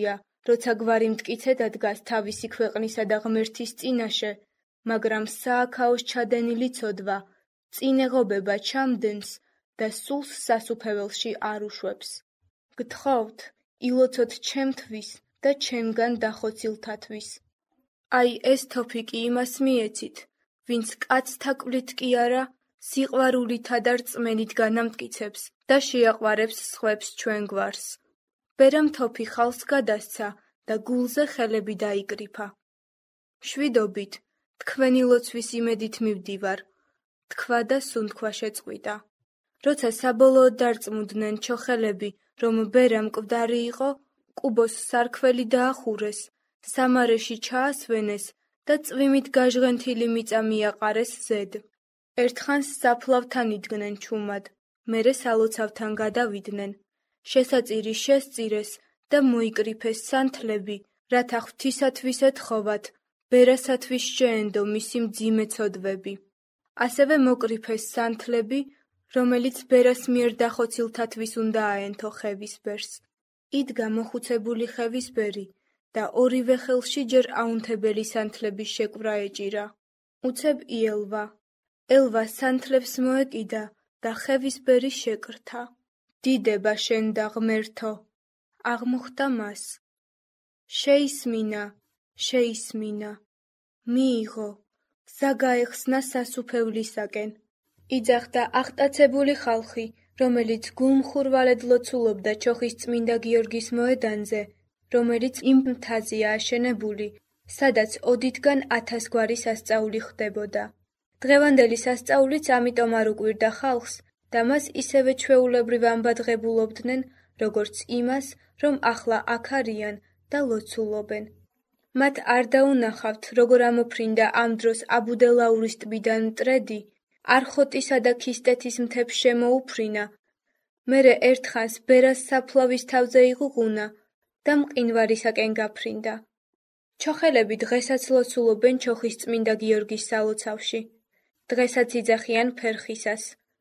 Speaker 1: როცა გვარი მტკიცედ ადგას თავისი ქვეყნისა და ღმერთის წინაშე, მაგრამ სააქაოს ჩადენილი ცოდვა, წინეღობება ჩამდენს და სულს სასუფეველში არ უშვებს. გთხოვთ, ილოცოთ ჩემთვის და ჩემგან დახოცილთათვის. აი ეს თოფიკი იმას მიეცით, ვინც კაცთა კვლით კი არა, სიყვარულითა და რწმენით განამტკიცებს და შეაყვარებს სხვებს ჩვენ გვარს. ბერამ თოფი ხალს გადასცა და გულზე ხელები დაიკრიფა. შვიდობით, თქვენი ლოცვის იმედით მივდივარ, თქვა და სუნთქვა შეწყვიტა. როცა საბოლოოდ დარწმუნდნენ ჩოხელები, რომ ბერამ მკვდარი იყო, კუბოს სარქველი დაახურეს, სამარეში ჩაასვენეს და წვიმით გაჟღენთილი მიწა მიაყარეს ზედ. ერთხანს საფლავთან იდგნენ ჩუმად, მერე სალოცავთან გადავიდნენ. შესაწირი შესწირეს და მოიკრიფეს სანთლები, რათა ღვთისათვის ეთხოვათ, ბერასათვის შეენდო მისი მძიმე ცოდვები. ასევე მოკრიფეს სანთლები, რომელიც ბერას მიერ დახოცილთათვის უნდა აენთო ხევის ბერს. იდგა მოხუცებული ხევის ბერი და ორივე ხელში ჯერ აუნთებელი სანთლების შეკვრა ეჭირა. უცებ იელვა. ელვა სანთლებს მოეკიდა და ხევის ბერი შეკრთა. დიდება შენ და ღმერთო, აღმოხდა მას. შეისმინა, შეისმინა, მიიღო, გზა გაეხსნა სასუფევლისაკენ. იძახდა აღტაცებული ხალხი, რომელიც გულმხურვალედ ლოცულობდა ჩოხის წმინდა გიორგის მოედანზე, რომელიც იმ მთაზეა აშენებული, სადაც ოდითგან 1000 გვარი სასწაული ხდებოდა. დღევანდელი სასწაულიც ამიტომ არ უკვირდა ხალხს და მას ისევე ჩვეულებრივ ამბადღებულობდნენ, როგორც იმას, რომ ახლა აქ არიან და ლოცულობენ. მათ არ დაუნახავთ, როგორ ამოფრინდა ამ დროს აბუდელაურის ტბიდან მტრედი, არხოტისა და ქისტეთის მთებს შემოუფრინა, მერე ერთხანს ბერას საფლავის თავზე იღუღუნა და მყინვარისაკენ გაფრინდა. ჩოხელები დღესაც ლოცულობენ ჩოხის წმინდა გიორგის სალოცავში. დღესაც იძახიან ფერხისას.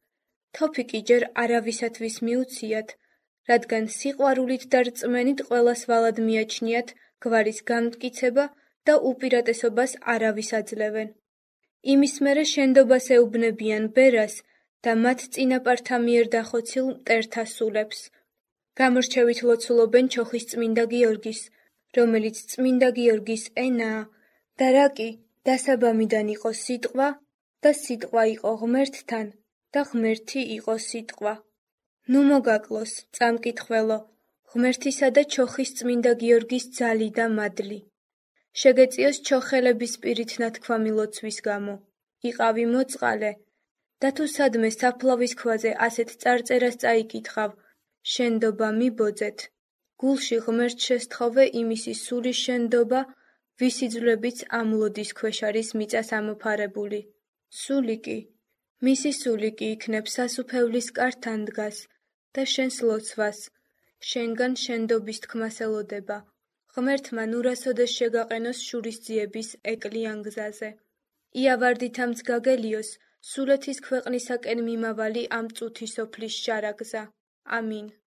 Speaker 1: თოფიკი ჯერ არავისათვის მიუციათ, რადგან სიყვარულით და რწმენით ყველას ვალად მიაჩნიათ გვარის განმტკიცება და უპირატესობას არავის აძლევენ. იმის მერე შენდობას ეუბნებიან ბერას და მათ წინაპართა მიერ დახოცილ მტერთა სულებს. გამორჩევით ლოცულობენ ჩოხის წმინდა გიორგის, რომელიც წმინდა გიორგის ენაა და რა კი დასაბამიდან იყო სიტყვა და სიტყვა იყო ღმერთთან და ღმერთი იყო სიტყვა. ნუ მოგაკლოს, წამკითხველო, ღმერთისა და ჩოხის წმინდა გიორგის ძალი და მადლი. შეგეწიოს ჩოხელების პირით ნათქვამი ლოცვის გამო. იყავი მოწყალე და თუ სადმე საფლავის ქვაზე ასეთ წარწერას წაიკითხავ, შენდობა მიბოძეთ. გულში ღმერთ შესთხოვე იმისი სული შენდობა, ვისი ძვლებიც ამ ლოდის ქვეშ არის მიწას ამოფარებული. სული კი, მისი სული კი იქნებ სასუფევლის კართან დგას და შენს ლოცვას, შენგან შენდობის თქმას ელოდება. ღმერთმა ნურასოდეს შეგაყენოს შურისძიების ეკლიან გზაზე. იავარდით ამც გაგელიოს, სულეთის ქვეყნისაკენ მიმავალი ამ წუთი სოფლის შარაგზა. ამინ.